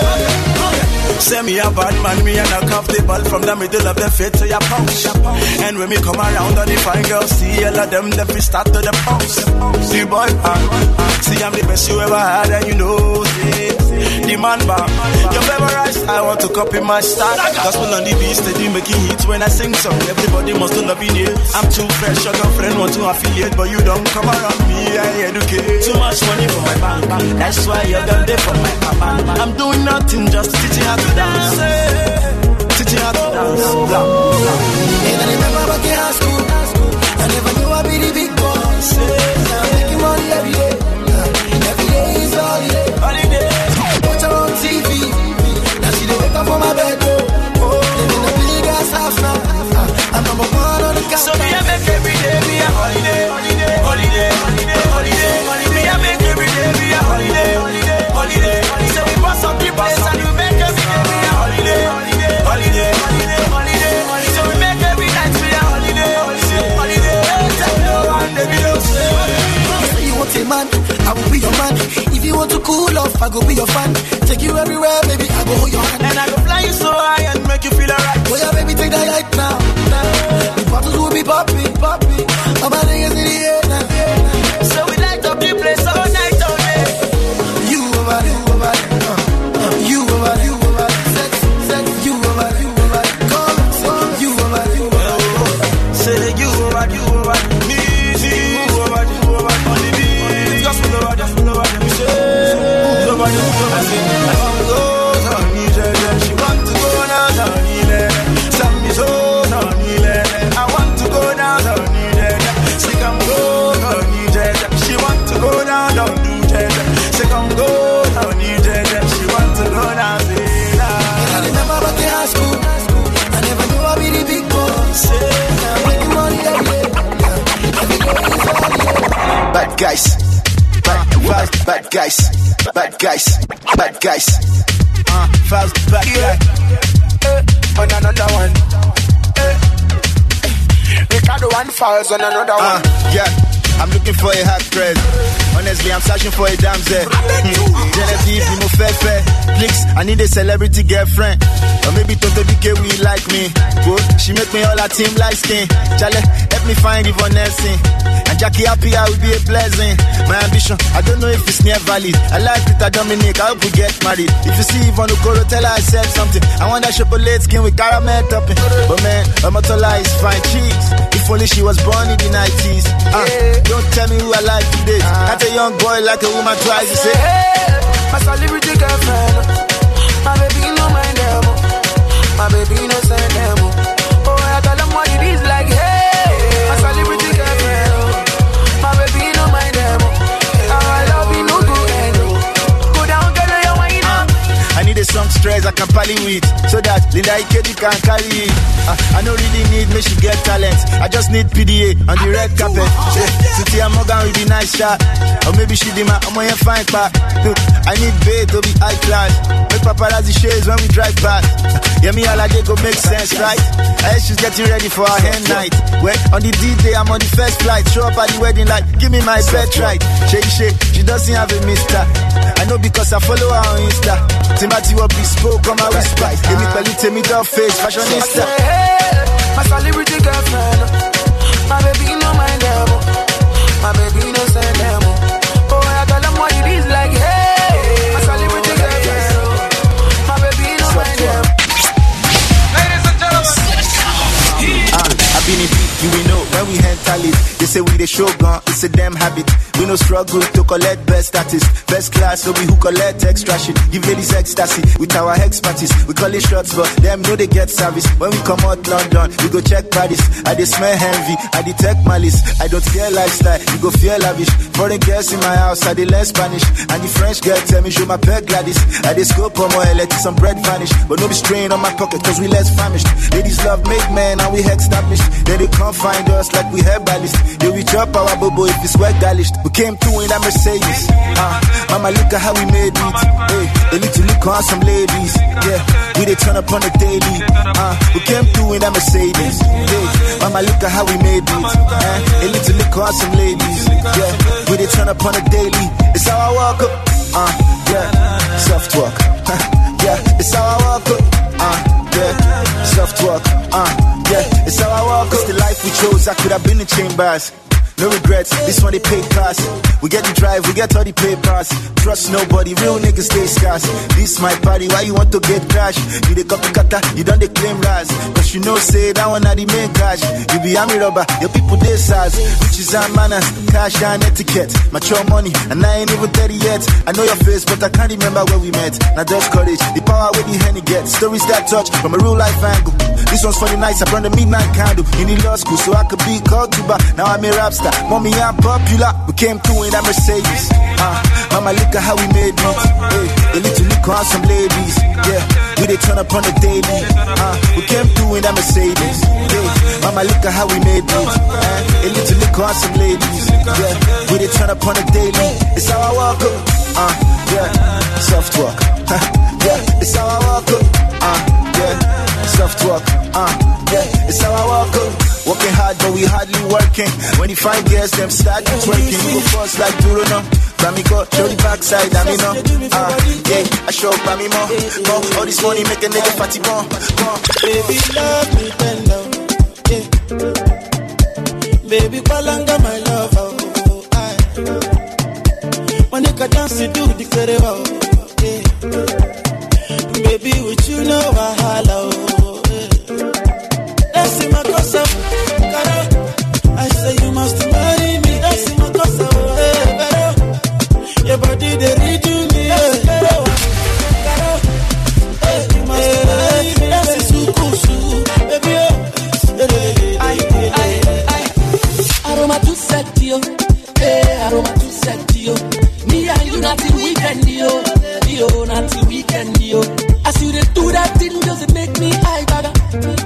Speaker 6: Say me a bad man, me and I cuff the ball from the middle of the fit to your pouch. And when me come around, all the fine girls see all of them, they fi start to the pounce. See boy, uh, see I'm the best you ever had, and you know, see, the man bar. Your favorite, I want to copy my style. Gospel on the beat, steady making hits when I sing song. Everybody must love me. I'm too fresh, your girlfriend want to affiliate, but you don't come around me, I educate. Too much money for my bank, that's why you're gonna day for my papa. I'm doing nothing, just teaching how to dance, teaching how to dance, blah, blah. And I remember back in high school, I never knew I'd be the big boss. I'm making money every day, every day is holiday. Holiday. Watch her on T V, now she dey wake up for my bedroom. Living in a big ass house now, I'm number one on the count. So me I make every day be a holiday, holiday, holiday, holiday, holiday, holiday. Me I make every day be a holiday, holiday, holiday, holiday. So we bust up the place and we make every day be a holiday, holiday, holiday, holiday, holiday, holiday. So we make every night be a holiday, holiday, holiday. Tell no one they be no say. Say you want a man, I will be your man. If you want to cool off, I go be your fan. Take you everywhere, baby, I go hold your hand. And I go fly you so high and make you feel alright. Oh yeah, baby, take that light now, now. The bottles will be popping, popping. All my niggas in the air now. So we light up the place all night, all day. You over there, you over there, uh, uh, you over there, you over there. Sex, sex, you over there, you over there. Come, come, you over there, you over there. Say you over there, you over there. Me, see, you over there, you over there. On the beat, just pull over there, pull over there. Say, pull over there, pull over there. I want to go, on me, she want to go now, on me, some is on on me, I want to go down on me, she come go on me, she want to go down on me, she come go on me, she want to go down there. I remember back in high school, I never knew I'd be the big boss. I'm making money every day, every day is holiday.
Speaker 7: Bad guys, bad, bad, bad guys, bad guys, bad guys. Uh, fast bad
Speaker 6: yeah.
Speaker 7: guy.
Speaker 6: Uh, on another one. Uh, Ricardo one falls on another
Speaker 7: uh,
Speaker 6: one.
Speaker 7: Yeah, I'm looking for a hot press. Honestly, I'm searching for a damsel. Genevieve, Mo Fefe, Flix, I need a celebrity girlfriend. Or maybe Toto D K will like me. Good, she make me all her team like skin. Chale, help me find Yvonne Nelson. And Jackie Happy, I will be a blessing. My ambition, I don't know if it's near valid. I like Rita Dominic, I hope we get married. If you see Yvonne Okoro, tell her I said something. I want that chocolate skin with caramel topping. But man, her motola is fine cheeks. If only she was born in the nineties. Uh, don't tell me who I like today. Uh, Not a young boy like a woman tries to say,
Speaker 6: hey, my celebrity girlfriend. My baby no mind them. My baby no send them. Oh, I tell them what it is like. Hey, my celebrity girlfriend. My baby no mind them. I love you no good end. Go down, get your wine up.
Speaker 7: I need a some stress I can pally with, so that Linda Ikedi can carry it. Uh, I don't really need me, she get talent. I just need P D A on the red carpet. Cynthia Morgan with the nice shot. Or maybe she be my I'm on your fine pack. Look, I need babe to be high class. Make paparazzi shades when we drive past. Yeah, me all I go make sense, right? I heard she's getting ready for her hen night. Well, on the D-Day, I'm on the first flight. Show up at the wedding like, give me my pet right. Shake, shake, she doesn't have a mister. I know because I follow her on Insta. Timothy will be spoke on my whisper. Give me quality, me the face, fashionista.
Speaker 6: Hey, my celebrity girlfriend. My baby no mind them. My baby no send them. Oh, I tell them what it is like. Hey, my celebrity girlfriend.
Speaker 7: shogun, it's a damn habit. We no struggle to collect best status. Best class, no be who collect extra shit. Give ladies ecstasy with our expertise. We call it shots, but them know they get service. When we come out London, we go check Paris. I dey smell envy, I detect malice. I don't fear lifestyle, you go fear lavish. Foreign girls in my house, I dey learn Spanish. And the French girl tell me show my peg Gladys. I dey scope on my let some bread vanish. But no be strain on my pocket, cause we less famished. Ladies love make men and we established. Then they come find us like we herbalist. They reach up our bobo if it's well garnished. We came through in that Mercedes. Uh, mama, look at how we made it. Hey, they need to look on some ladies. Yeah, we they turn up on the daily. Uh, we came through in that Mercedes. Hey, mama, look at how we made it. Uh, they need to look on some ladies. Yeah, we they turn up on the daily. It's how I walk up. Uh, yeah, soft walk. Yeah, it's how I walk up. Uh, yeah, soft walk. Uh, yeah, it's how I walk up. It's the life we chose. I could have been in chambers. No regrets, this one they pay class. We get the drive, we get all the papers. Trust nobody, real niggas stay scarce. This my party, why you want to get cash? You the copy cutter, you don't they claim rise. Cause you know say that one not the main cash. You be army robber, your people they size. Riches and manners, cash and etiquette. Mature money, and I ain't even thirty yet. I know your face, but I can't remember where we met. Now just courage, the power where the henny gets. Stories that touch from a real life angle. This one's for the nights, I burn the midnight candle. In the law school, so I could be called Tuba. Now I'm a rap star. Mommy, I'm popular. We came through in that Mercedes. Uh, mama, look at how we made it. Hey, they need to look on some ladies. Yeah, we they turn up on the daily. Uh, we came through in that Mercedes. Hey, mama, look at how we made it. Uh, they need to look on some ladies. Yeah, we they turn up on the daily. It's how I walk up. Uh, yeah, soft walk. Yeah, it's how I walk up. Uh, yeah, soft walk. Uh, yeah, it's how I walk up. Working hard, but we hardly working. When you find girls, them start twerking. You go first like Durono. Bamigo, show the backside, I mean, no. Uh, yeah, I show up, I mean, more. More, all this money make a nigga fatty more.
Speaker 10: Baby, love me, bend down. Yeah. Baby, Palanga, my love, oh, oh, I. When you can dance, you do the very well. Yeah. Baby, with you, know I holla, oh, yeah. Let's see my cause up. I say you must marry me. That's in my cosa, hey, better. Your body they redo me, hey, better. Hey, you must marry me. That's in Sukusu, baby. I, I, I. Aroma too sexy, yo. Hey, aroma too sexy, yo. Me and you not till weekend, yo. Yo, not till weekend, yo. As you they do that thing, does it make me high, bagger?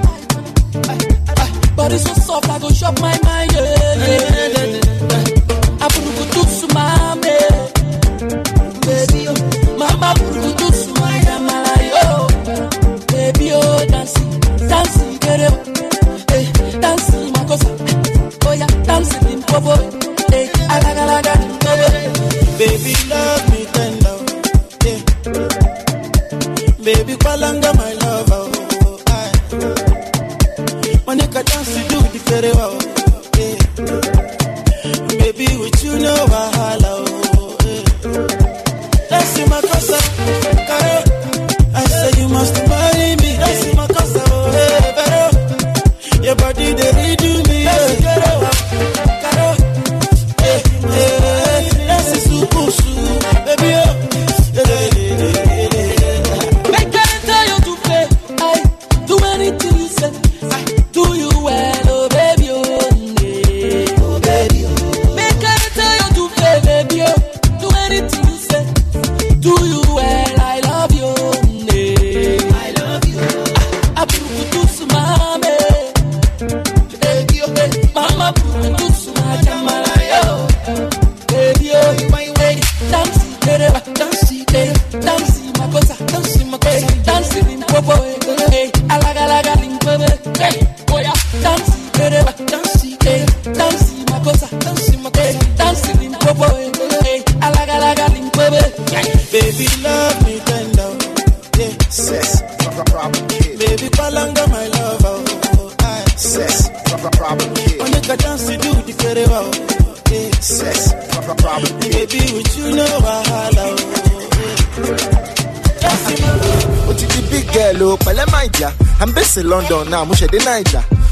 Speaker 10: Body so soft, I go shop my mind, yeah, yeah, yeah. I put a good tooth to my man. Baby, oh, mama put a good tooth to my man, oh. Baby, oh, dancing, dancing, get it, hey, dancing, my cosa, oh yeah, dancing in popo, hey, alaga, alaga, popo. Baby, love me tender, yeah. Baby, Palanga, my lover, oh, I. When you can dance, you do the very well, yeah. Baby, with you, know I holla, oh, yeah. Let's see my casa, I say you must marry me. Let's see my casa, oh, yeah, better. Your body, they redo me, yeah. Caro, yeah, yeah. Let's see Sukusu, baby, oh, yeah, yeah, yeah. I can't tell you to play, I do anything you say. Do you well, oh baby, oh, yeah. Oh baby, oh. Make I tell you to play, baby, oh. Do anything you say. Do you well, I love you, yeah. I love you. I put you to mama, baby, oh, baby. Mama put you to my camera, oh. Baby, oh, you my way. Dance, baby, dance, baby, dance, my cosa, dance, my cosa, dance in popo, hey, alaga, alaga, limpo, hey. Dance, baby, dance, hey, dance, my cosa, dance, my cosa, dance, in popo, hey, alaga, alaga, limpo, baby, love me tender, yeah, sis, problem kid, baby, Palanga, my lover, oh, I, sis, problem kid, when you can dance, you do the very well, yeah, sis, problem kid, baby, with you, know I holla, oh, yeah.
Speaker 7: What did the big girl, oh, Pale my dear, I'm based in London now, Musha de Niger.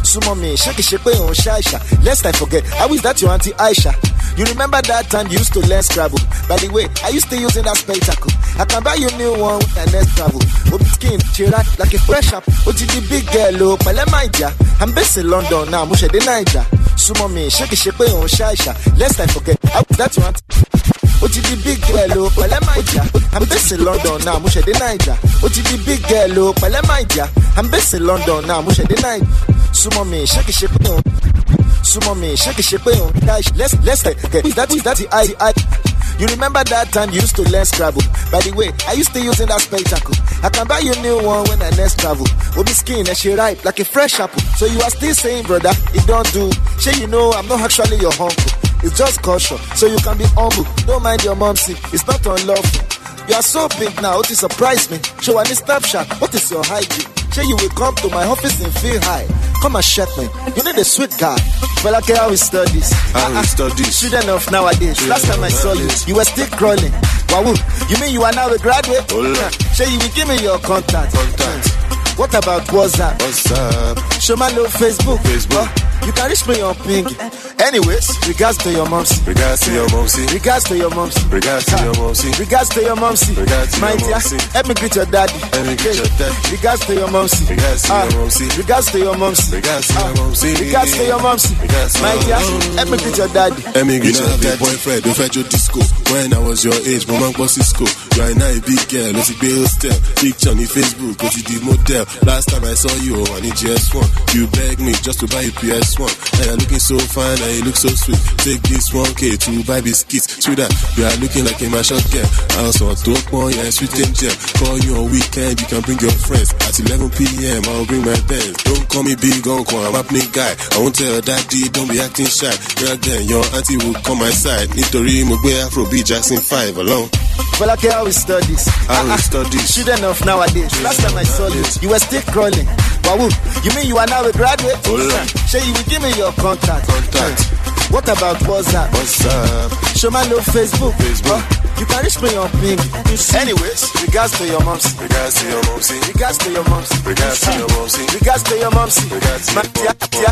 Speaker 7: Sumo me, shake it, shake it, on Shaisha. Lest I forget, how is that your auntie Aisha? You remember that time you used to learn Scrabble? By the way, are you still using that spectacle? I can buy you new one with the next travel. Obi skin, chirat like a fresh up. What did the big girl, oh, Palemaija? I'm based in London now, Musha de Niger. Sumo me, shake it, shake it, on Shaisha. Lest I forget, how is that your auntie? What did the big girl, oh, Palemaija? I'm based in London now, Musha de Niger. What did the big girl, oh, Palemaija? I'm based in London now, Musha de Niger. Sumo me, shake it, shake it, on. Sumo me, shake it, shake it, on. Let's, let's, okay. Is that, is that the I, I? You remember that time you used to learn Scrabble? By the way, are you still using that spectacle? I can buy you a new one when I next travel. Obi skin and she ripe like a fresh apple. So you are still saying, brother, it don't do. Sure, you know I'm not actually your uncle. It's just caution, so you can be humble. Don't mind your momsy, it's not unlawful. You are so big now, it surprise me. Show any snapshot, what is your height? Sure, you will come to my office and feel high. Come and check me. You need a sweet guy. Well, okay, how we studies.
Speaker 13: How we studies.
Speaker 7: Student of nowadays. Yeah, last time I saw you, you were still crawling. Wow, you mean you are now a graduate?
Speaker 13: Hola.
Speaker 7: Sure, you will give me your contact.
Speaker 13: Contact.
Speaker 7: What about WhatsApp?
Speaker 13: WhatsApp.
Speaker 7: Show my love Facebook.
Speaker 13: Facebook.
Speaker 7: You can reach me on ping. Anyways, regards to your moms.
Speaker 13: Regards to your moms.
Speaker 7: Regards to your moms.
Speaker 13: Regards to your moms.
Speaker 7: Regards to your moms.
Speaker 13: Regards to
Speaker 7: my
Speaker 13: your
Speaker 7: dear,
Speaker 13: moms.
Speaker 7: help me greet your daddy.
Speaker 13: Let me greet your daddy.
Speaker 7: Regards to your moms.
Speaker 13: Regards to your moms.
Speaker 7: Regards to your moms.
Speaker 13: Regards to your moms.
Speaker 7: Regards to your moms. My dear, help me greet your daddy.
Speaker 13: Let me greet your daddy. Boyfriend, don't fetch your disco. When I was your age, my man was Cisco. You are now a big girl, let's be hostel. Picture on Facebook, go to the motel. Last time I saw you on the G S one. You begged me just to buy a P S one. And you're looking so fine and you look so sweet. Take this one K to buy biscuits. Sweetheart, you are looking like a mashup girl. I also want to talk more, yeah, sweet angel. Call you on weekend, you can bring your friends. At eleven p.m, I'll bring my pants. Don't call me big uncle, I'm a happening guy. I won't tell your daddy, don't be acting shy. Girl, then your auntie will come my side. Nitori, Mugbe, Afro, B, Jackson five, alone.
Speaker 7: Well, okay, how we studies.
Speaker 13: How we studies.
Speaker 7: Student of nowadays. Last time I saw you, you were still crawling. Wow, you mean you are now a graduate?
Speaker 13: Hola.
Speaker 7: Sure, you will give me your contact.
Speaker 13: Contact.
Speaker 7: What about WhatsApp?
Speaker 13: WhatsApp.
Speaker 7: Show my love Facebook.
Speaker 13: Facebook.
Speaker 7: Uh, you can reach me on ping. Anyways, regards to your moms.
Speaker 13: Regards to your moms.
Speaker 7: Regards to your moms.
Speaker 13: Regards to your moms.
Speaker 7: Regards to your moms.
Speaker 13: Regards to your moms.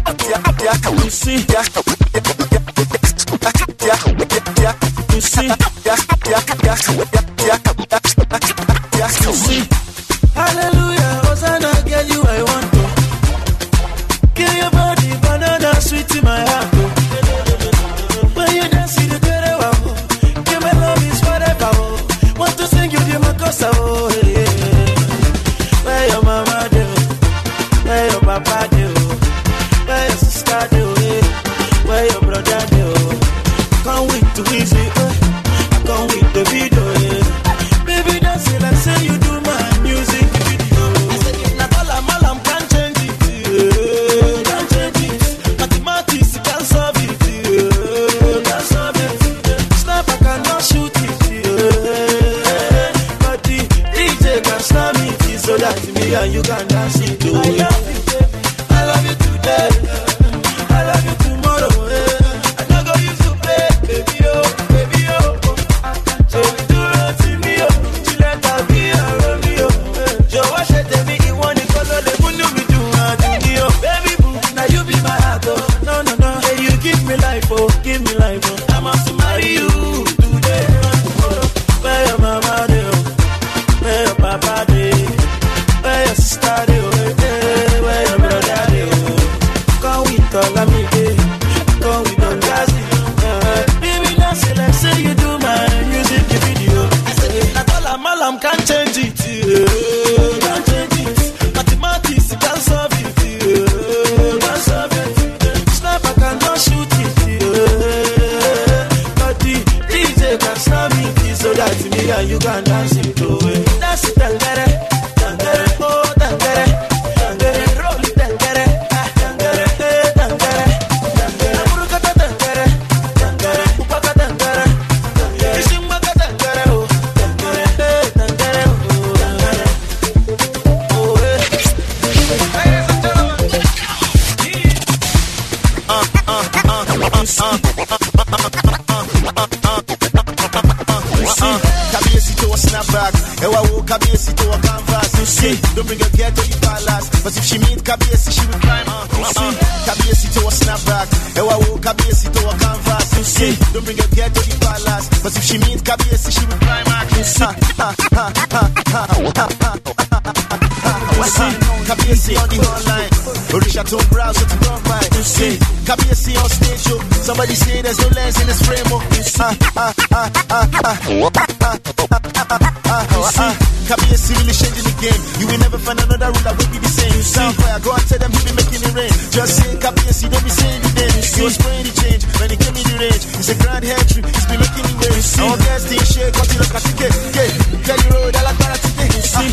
Speaker 7: You see, yeah, you see, you see.
Speaker 10: Hallelujah, Hosanna, girl, you I want to. Kill your body, banana, sweet in my heart. Oh. When you dance, you get it, wow. Give me love is forever. Oh. Want to sing you the Makosa, oh. Hey, hey, hey. Where your mama do? Where your papa do? Where your sister do? Hey. Where your brother do? Can't wait to easy, oh. I can't wait to video, hey. Baby, dance it like say you do my music. And you can dance it too. I love you, baby. I love you today. I love you tomorrow. Eh. I don't go use to play, baby oh, baby oh. So do not see me oh, she let her be a Romeo. So what should they be? You want to follow the moon to be doing oh, baby boo. Now you be my heart oh, no no no. Hey, you give me life oh, give me life oh. I must marry you today, not tomorrow. Where your mama do? Where your papa do? Where your sister do? Where your brother do? Can't
Speaker 7: get to the palace. But if she meet Kabiesi, she will climb. Uh, you see, Kabiesi to a snapback. Ewa wo Kabiesi to a canvas. You see, don't bring a get to the palace. But if she meet Kabiesi, she will climb. You see, you see, Kabiesi on the online. Orisha to browse to run by. You see, Kabiesi on stage. Yo. Somebody say there's no lens in this frame. Oh. You see, you see, Kabiesi really changing the game. You will never find another rule that will be the same. You see, I go and tell them he be making it rain. Just say Kabiesi, don't be saying the name. He was spraying the change when he came in the range. It's a grand entry, he's been making it way. Our guys didn't shake, cut it like a ticket. Get the road, I like that ticket. You see,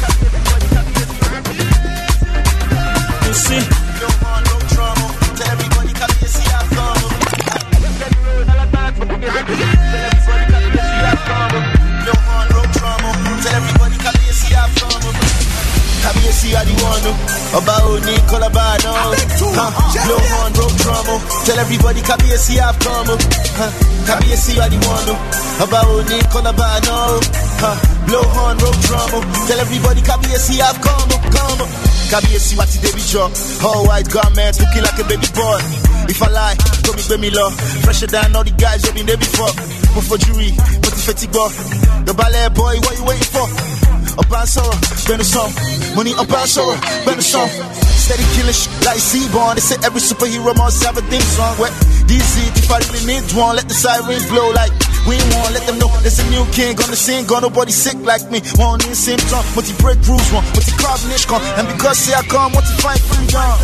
Speaker 7: you see, no more, no drama. Tell everybody Kabiesi have come. Get the road, I like that ticket. Tell everybody Kabiesi have come. No more, no drama. Tell everybody Kabiesi have come. Kabiesi are the one, about Nicola Bano. No one, no drama. Tell everybody Kabiesi have come. Kabiesi are the one, about Nicola Bano. Blow horn, rope drama. Tell everybody Kabiesi have come, come. Kabiesi what the baby job. All white garments looking like a baby boy. If I lie, go me baby law. Fresher than all the guys you've been there before. But for jury, but the fatigue. The ballet boy, what you waiting for? Up and sorrow, bend the song. Money up and sorrow, bend the song. Steady killing shit like Seaborn. They say every superhero must have a thing wrong with D Z. If I really need one, let the sirens blow like we won't let them know there's a new king on the scene. Got nobody sick like me. One in symptom, multi breakthroughs, one multi carve niche come. And because say I come, what to find free down.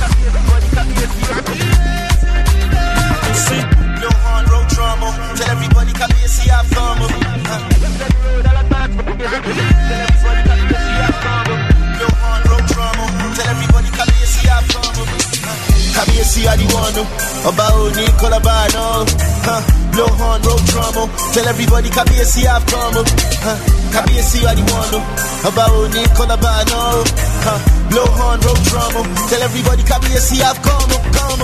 Speaker 7: See, no on road drama. Tell everybody Kabiesi have come. No on road drama. Tell everybody Kabiesi have come. Kabiesi are the one about Nicola Bano. No on road drama. Tell everybody Kabiesi have come. Kabiesi are the one about Nicola Bano. Blow on road drama. Tell everybody Kabiesi have come. Come.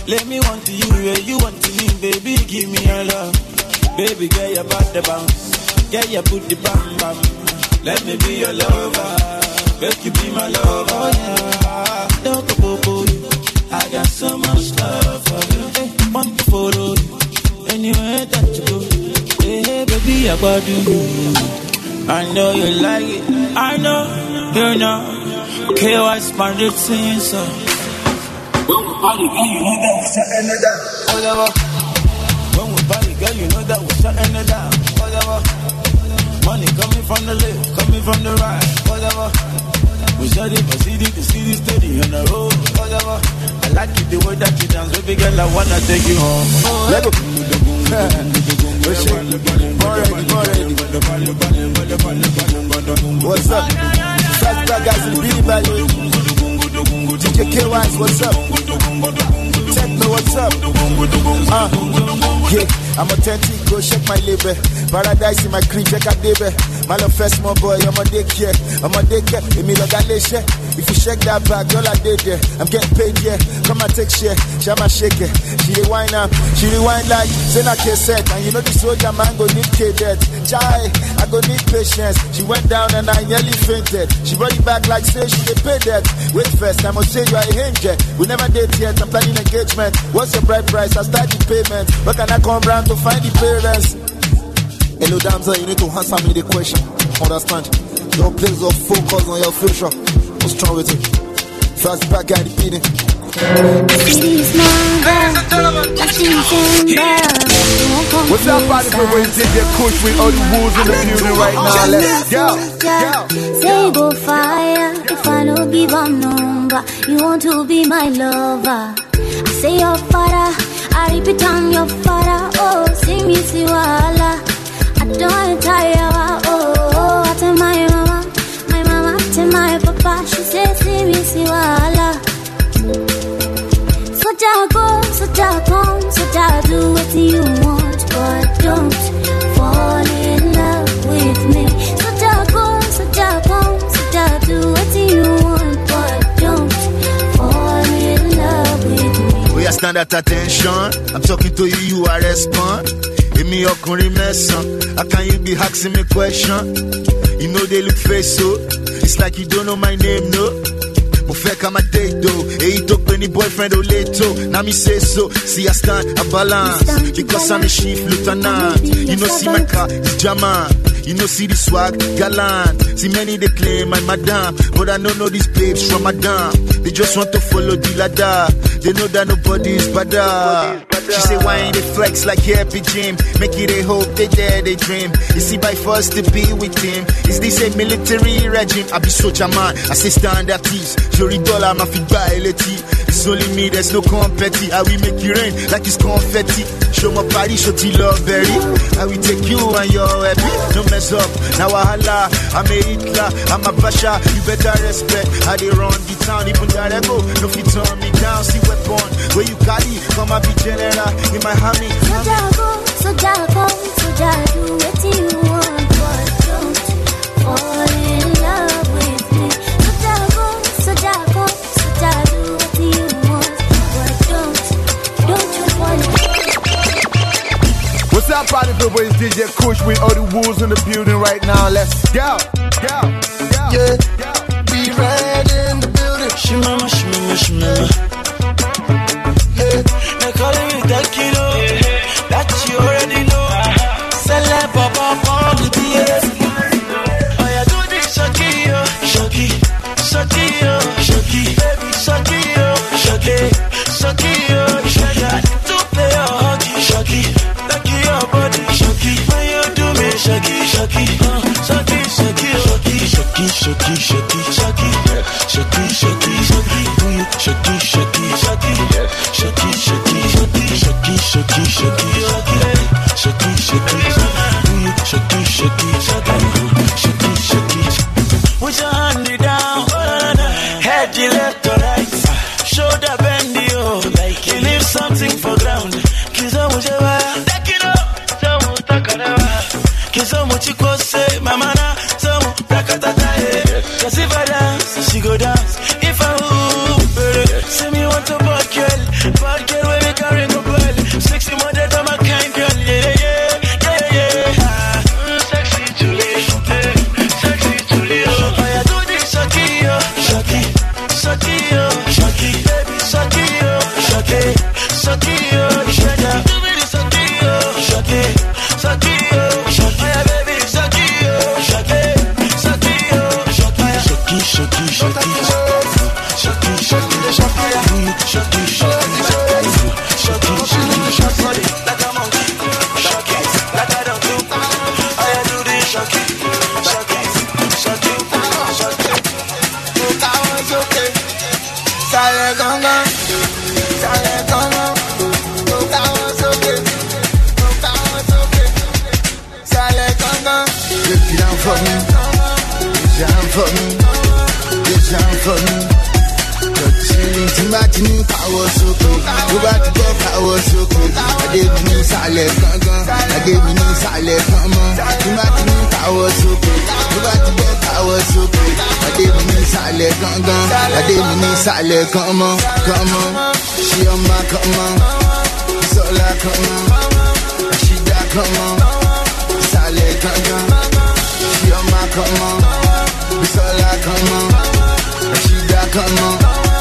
Speaker 10: Let me want to you, where you want to me, baby, give me your love. Baby, get your body bounce, get your booty bam bam. Let me be your lover, make you be my lover. Oh yeah, don't go boo you. I got so much love for you. Hey, want to follow you anywhere that you go. Hey, hey baby, I got you. I know you like it. I know you know. K Y Spandit singing so. When we party, girl, you know that we're shutting it down. Whatever. When we party, girl, you know that we're shutting it down. Whatever. Money coming from the left, coming from the right. Whatever. We shut it for city to city, steady on the road. Whatever. I like it the way that you dance, baby girl. I wanna take you home. Let go.
Speaker 7: What's up? Fast black guys in the beat by you. D J K Y, what's up? Techno, what's up? Uh, yeah, I'm authentic, go check my label. Paradise in my crib, check out baby. My love first, my boy, I'm a daycare. I'm a daycare, if me look at leisure. If you shake that back, all I did there. I'm getting paid, yeah. Come and take share, shama shake it. She dey wine up, she dey wine like Sena cassette. And you know the soldier man go need cadet. Chai, I go need patience. She went down and I nearly fainted. She brought it back like say she dey pay that. Wait first, I must say you are a angel. We never date yet, I'm planning engagement. What's your bride price? I start the payment. Where can I come round to find the parents? Hello, Damsa, you need to answer me the question. Understand? Your place of focus on your future. What's wrong with it? Fast back at the beating.
Speaker 15: What's up, party people? It's D J Kush with all the rules in the building right now. Let's go. Go.
Speaker 18: Say go fire if I don't give a number. You want to be my lover. I say your father, I repeat I'm your father. Oh, sing me siwala. I don't tire. Oh, oh, I tell my mama, my mama tell my papa. She says see me siwala. So just go, so just come, so just do what you want, but don't fall in love with me. So just go, so just come, so just do what you want, but don't fall in love with me.
Speaker 7: We are stand at attention. I'm talking to you, you are respond. Give me your curry messon. How can you be asking me question? You know they look face so. It's like you don't know my name, no. Mo fẹ́ ká má date though. Èyí tó pé ní boyfriend ò lè tó. Now me say so. See I stand, I balance. Because I'm a chief lieutenant. You know see my car, it's German. You know see the swag, gallant. See many they claim I'm madam. But I don't know these babes from madam. They just want to follow the ladder. They know that nobody is better. She say why ain't they flex like happy gym? Make it a hope, they dare, they dream. You see by force to be with him. Is this a military regime? I be soldier man, I say stand at peace. Jury dollar, my feet violate. It's only me, there's no competi. I will make you rain like it's confetti. Show my body, show the love berry. I will take you and you're happy. No mess up, now I holla. I'm a Hitler, I'm a Basha. You better respect how they run the town. Even that I go, no fit turn me down. See weapon, where you carry, come and be general in my hammy.
Speaker 18: So just go, so just go, so just do what you want, but don't fall in love with me. So just go, so just go, so just do what you want, but don't, don't you fall in love.
Speaker 15: What's up, party people? It's D J Kush with all the wolves in the building right now. Let's go, go, go.
Speaker 6: Yeah, be right in the building. Shimama, shimama, shimama. Hey, they calling me that kilo, that you already know. Celeb, papa, pop, the B S. Oh yeah, do this, shocky, yo, shocky, shocky, yo, shocky, baby, shocky, yo, shocky, shocky, yo, shocky. I need to play your hockey, shocky. Your body shocky, when you do me shocky, shocky, uh, shocky, shocky, shocky, shocky, shocky, shocky, shocky, shocky, shocky, shocky, do you shocky, shocky, shocky, shocky, shocky, shocky, shocky, shocky, shocky, shocky, shocky, shocky, do you shocky, shocky, shocky, shocky, shocky. Put your hand down, head the left or right, shoulder bend you, like you leave something for ground. Kiss on with your wife. Kisomo chiko say mama na somo takatata eh. Cause if I dance, she go dance. If I move, say me want to bad girl, bad girl when
Speaker 7: jam for me, they jam for me. You're chilling too much in power so cool. You got to go power so cool. I did me salad, I did me salad, come on. Too much in power so cool. You got to go power so cool. I did me salad, I did me salad, come on, come on. She on my come on, so like come on. She da come on, salad, come on. She on my come on, so like come on. She da come on.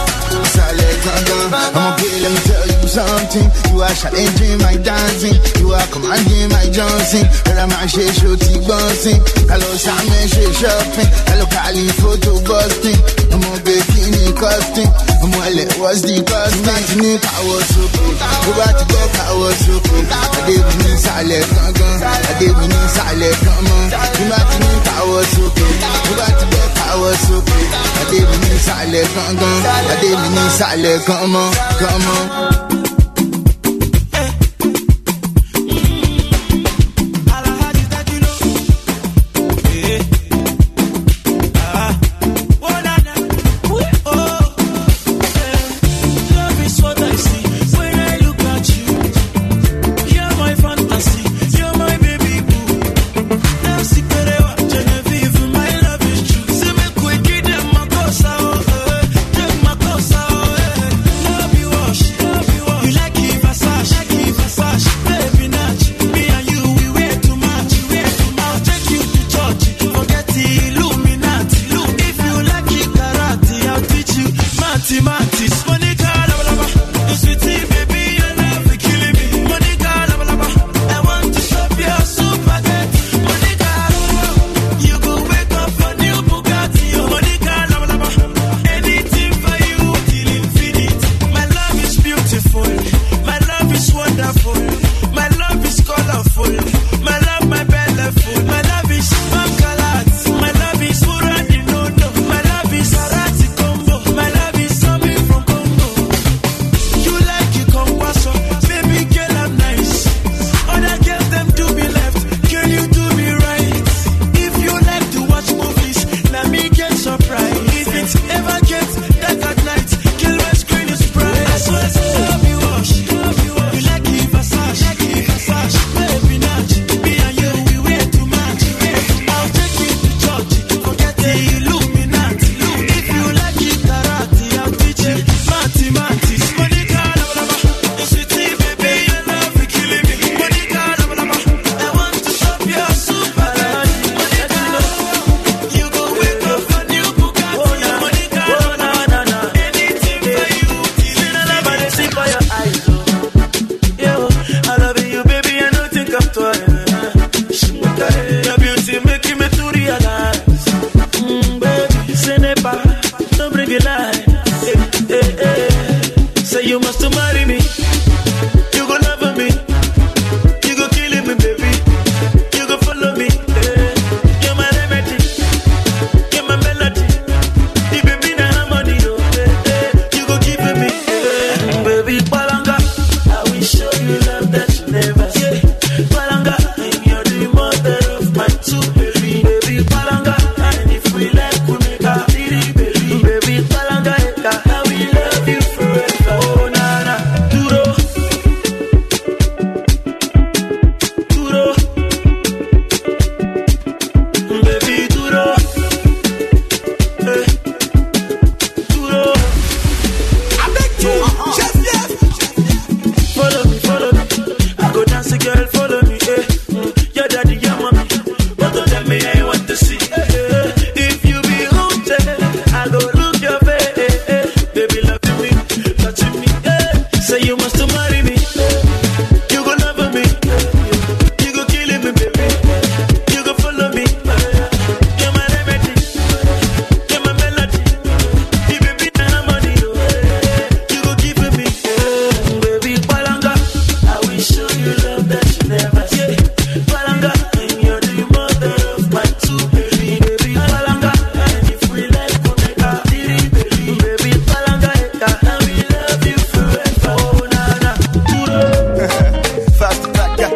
Speaker 7: I'ma pay, let me tell you something. You are challenging my dancing. You are commanding my Johnson. But I'm a shit shooting bouncing. Hello, Simon, shit shopping. Hello, Cali, photo busting. I'm a bikini costing. I'm a let what's the cost? nineteen power so cool. You got to go power so cool. I did me salad, I did me salad, come on. You got to need power so cool. You got to go power so cool. I did me salad, I did me salad, come on, come on.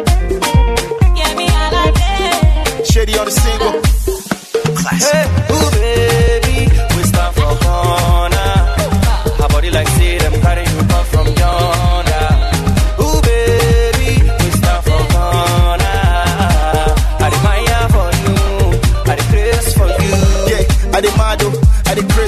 Speaker 7: Shady on the single. Classic. Hey,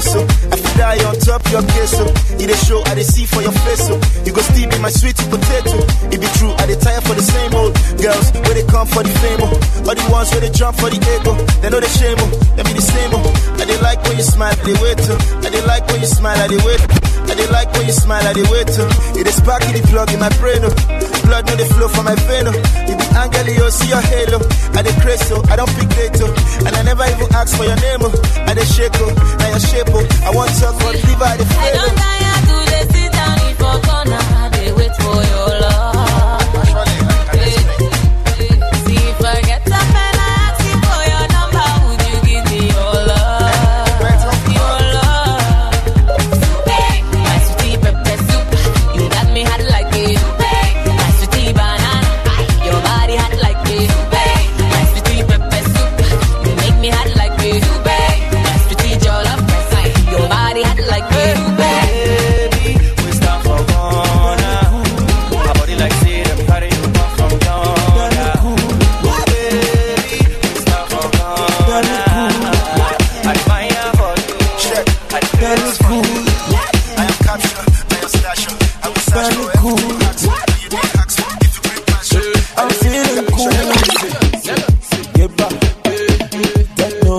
Speaker 7: so. I feel die on top your case, so. It a show, I dey see for your face, so. You go still be my sweet potato. It be true, I dey tire for the same old girls where they come for the fame, oh. All the ones where they jump for the ego. They know they shame, oh. They be the same, oh. I dey like when you smile, I dey wait, oh. I dey like when you smile, I dey wait. I dey like when you smile, I dey wait, oh. It is spark in the plug in my brain, oh. Blood no dey flow from my vein, oh. You be angel, you see your halo. I dey crazy, so I don't pick data, oh. And I never even ask for your name, oh. I dey shake, oh. Now your shape, oh. I want to talk for the liver, I dey fail, oh.
Speaker 19: I don't tire to dey sit down in for corner. I dey wait for your love. See if I get up and I ask you for your number, would you give me your love? Your love. My sweetie pepper soup, you got me hot like it. My sweetie banana, your body hot like it. My sweetie pepper soup, you make me hot like it. My sweetie jollof rice, your body hot like it.
Speaker 6: Baby, we start for Ghana. My body like say them carry you back from Ghana. Baby, we start for Ghana. I fire for you.
Speaker 7: Check.
Speaker 6: I dance for you.
Speaker 7: I am capture, I am stash, I will stash for everything you ask. You don't ask for if you bring passion.
Speaker 15: I'm feeling cool. Get back. Techno.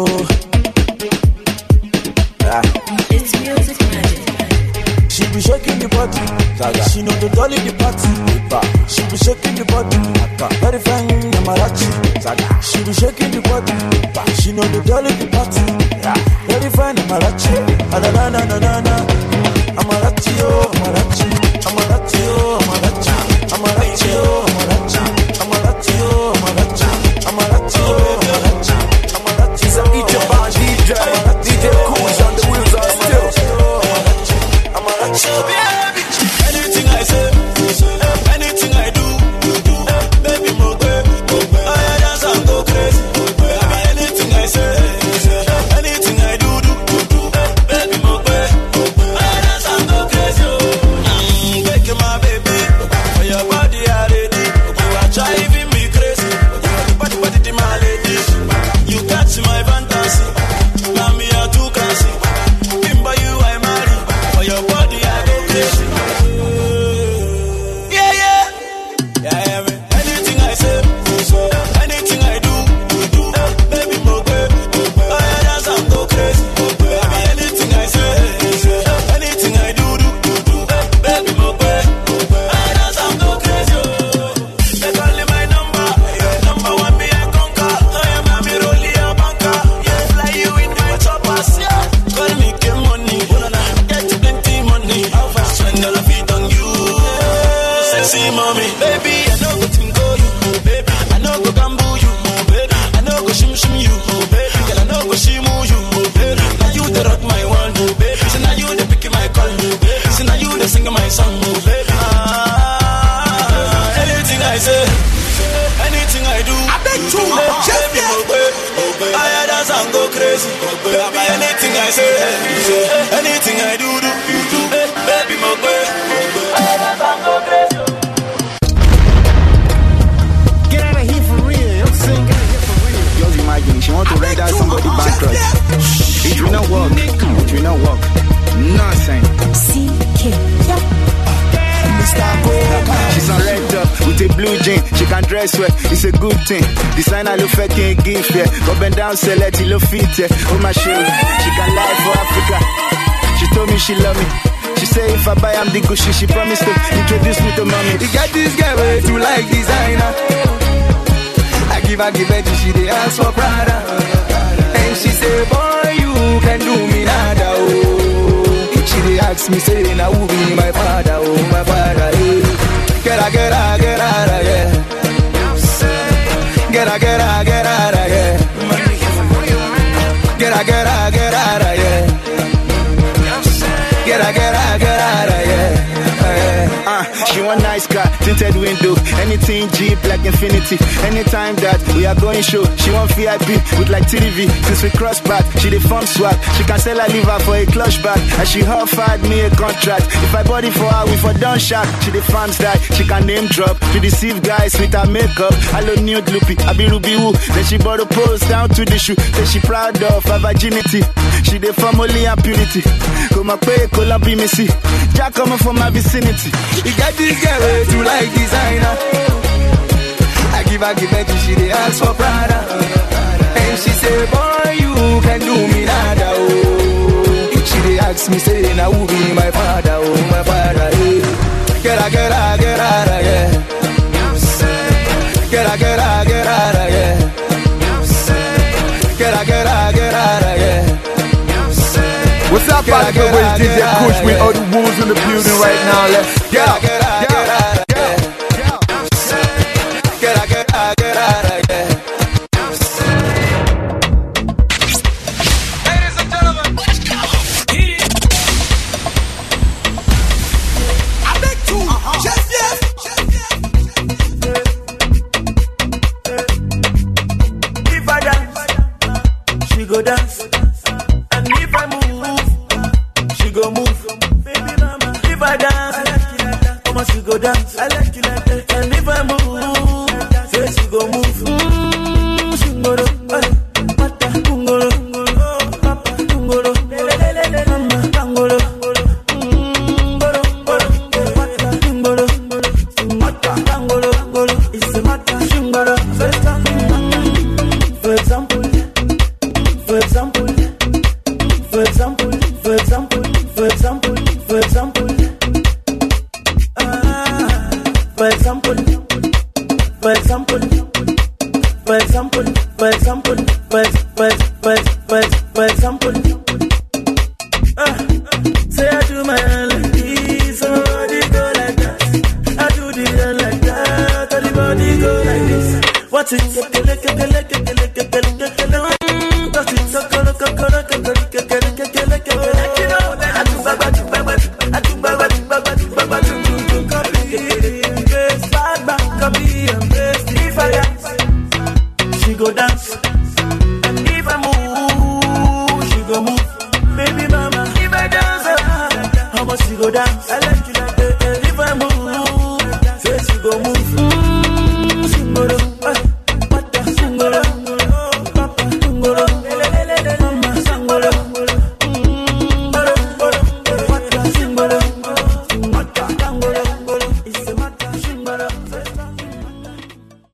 Speaker 15: Ah.
Speaker 12: It's music magic.
Speaker 15: She be shaking the body. She know the dolly the party. She be shaking the body. Very fine, Amarachi. She be shaking the body. She know the dolly the party. Very fine, Amarachi. Na na na na na. Amarachi oh, Amarachi. Amarachi oh, Amarachi. Amarachi oh, Amarachi. Amarachi oh, Amarachi. Amarachi oh, Amarachi. Amarachi. So eat your bar, D J. D J Cool's on the wheels are still. Amarachi oh, baby.
Speaker 6: Anything I say, anything I do, baby, more good. I dance and go crazy. Baby, anything I say, anything I do, do, baby, more good. I dance and go crazy. Mm, make my baby, for your body already. You are driving me crazy. Body, body, the my lady. You catch my fantasy. Now me are too crazy. Bimba you I marry. For your body I go crazy. Yeah, yeah. Yeah, yeah, man. Anything I say, anything I do, baby, more good. I dance and go crazy. Baby, anything I say, anything I do, do, baby, more good. I dance and go crazy. They call me my number, number one me I conquer. I am a me rolly a banker. Yeah, fly you in my choppers. Yeah, call me get money, get plenty money. Spend all of it on you. Sexy mommy, baby, I know go tingo you, baby, I know go gamble you, baby, I know go shim shim you, baby, girl, I know go shimu you, baby. Now you the rock my world, baby. So now you the pick my call, baby. So now you the sing my song, baby. Ah, anything I say, anything I do, I bet you, baby, baby, I dance and go crazy, baby. Anything I say, anything I do, do, do, baby, my baby, I dance and go crazy.
Speaker 7: Just imagine, she want to rent out somebody bankrupt. It will not work. It will not work. Nonsense.
Speaker 18: C K.
Speaker 7: She's on red up with a blue jean. She can dress well, it's a good thing. Designer look fake can't give, yeah. Up and down, select, it look fit, yeah. Oh my shoe, she can lie for Africa. She told me she love me. She say if I buy I'm the Gucci, she promised to introduce me to mommy. You got this girl way to like designer. I give her, give her, she dey ask for Prada. And she say, boy, you can do me nada, oh. She dey ask me, say, now who be my father, oh, my father, eh. Get her, get her, get her, yeah. Get her, get her, get her, yeah. Get her, get her, get her, yeah. Get her, get her, get her, yeah. Uh, She want nice car, tinted window, anything Jeep like Infinity. Anytime that we are going show, she want V I P with like T V. Since we cross path, she the fun swap. She can sell her liver for a clutch bag, and she offered me a contract. If I body for her, we for done sharp. She the fans die, she can name drop. She deceive guys with her makeup. Hello nude loopy, I be Ruby Woo. Then she bought a pose down to the shoe. Then she proud of her virginity. She the family and purity. Come up pay, call up me see. Jack coming from my vicinity.
Speaker 20: You got this girl way to like designer. I give her, give her to she they ask for Prada. And she say, boy, you can do me nada, oh. She they ask me, say, now who be my father, oh, my father, yeah. Get her, get her, get her, yeah. Get her, get her, get her, yeah. Get her, get her, get her, yeah.
Speaker 21: What's up, by the way, it's D J Kush with all the wolves in the building right now. Let's go.
Speaker 20: Get her, get her, get her, yeah. Get her, get her, get her, yeah. Ladies and gentlemen, let's go. Hit it. I beg to, yes, yes. If I dance, she go dance. And if I move, she go move. Baby mama, if I dance, I like you like that. Mama, she go dance. I like you like that. And if I move, say she go move. Mmm, she go do. Mata, kungolo, papa, kungolo, mama, kungolo, mmm, golo, golo, mata, kungolo, mata, kungolo, it's a mata, kungolo. For example, for example, for example, for example, for example, for example, ah, for example, for example, for example, for example, for for for for for example, ah, say I do my hand like this, somebody go like that, I do the hand like that, everybody go like this. What's it? Get the lick, get the lick, get the lick, get the lick, get the lick. What's it?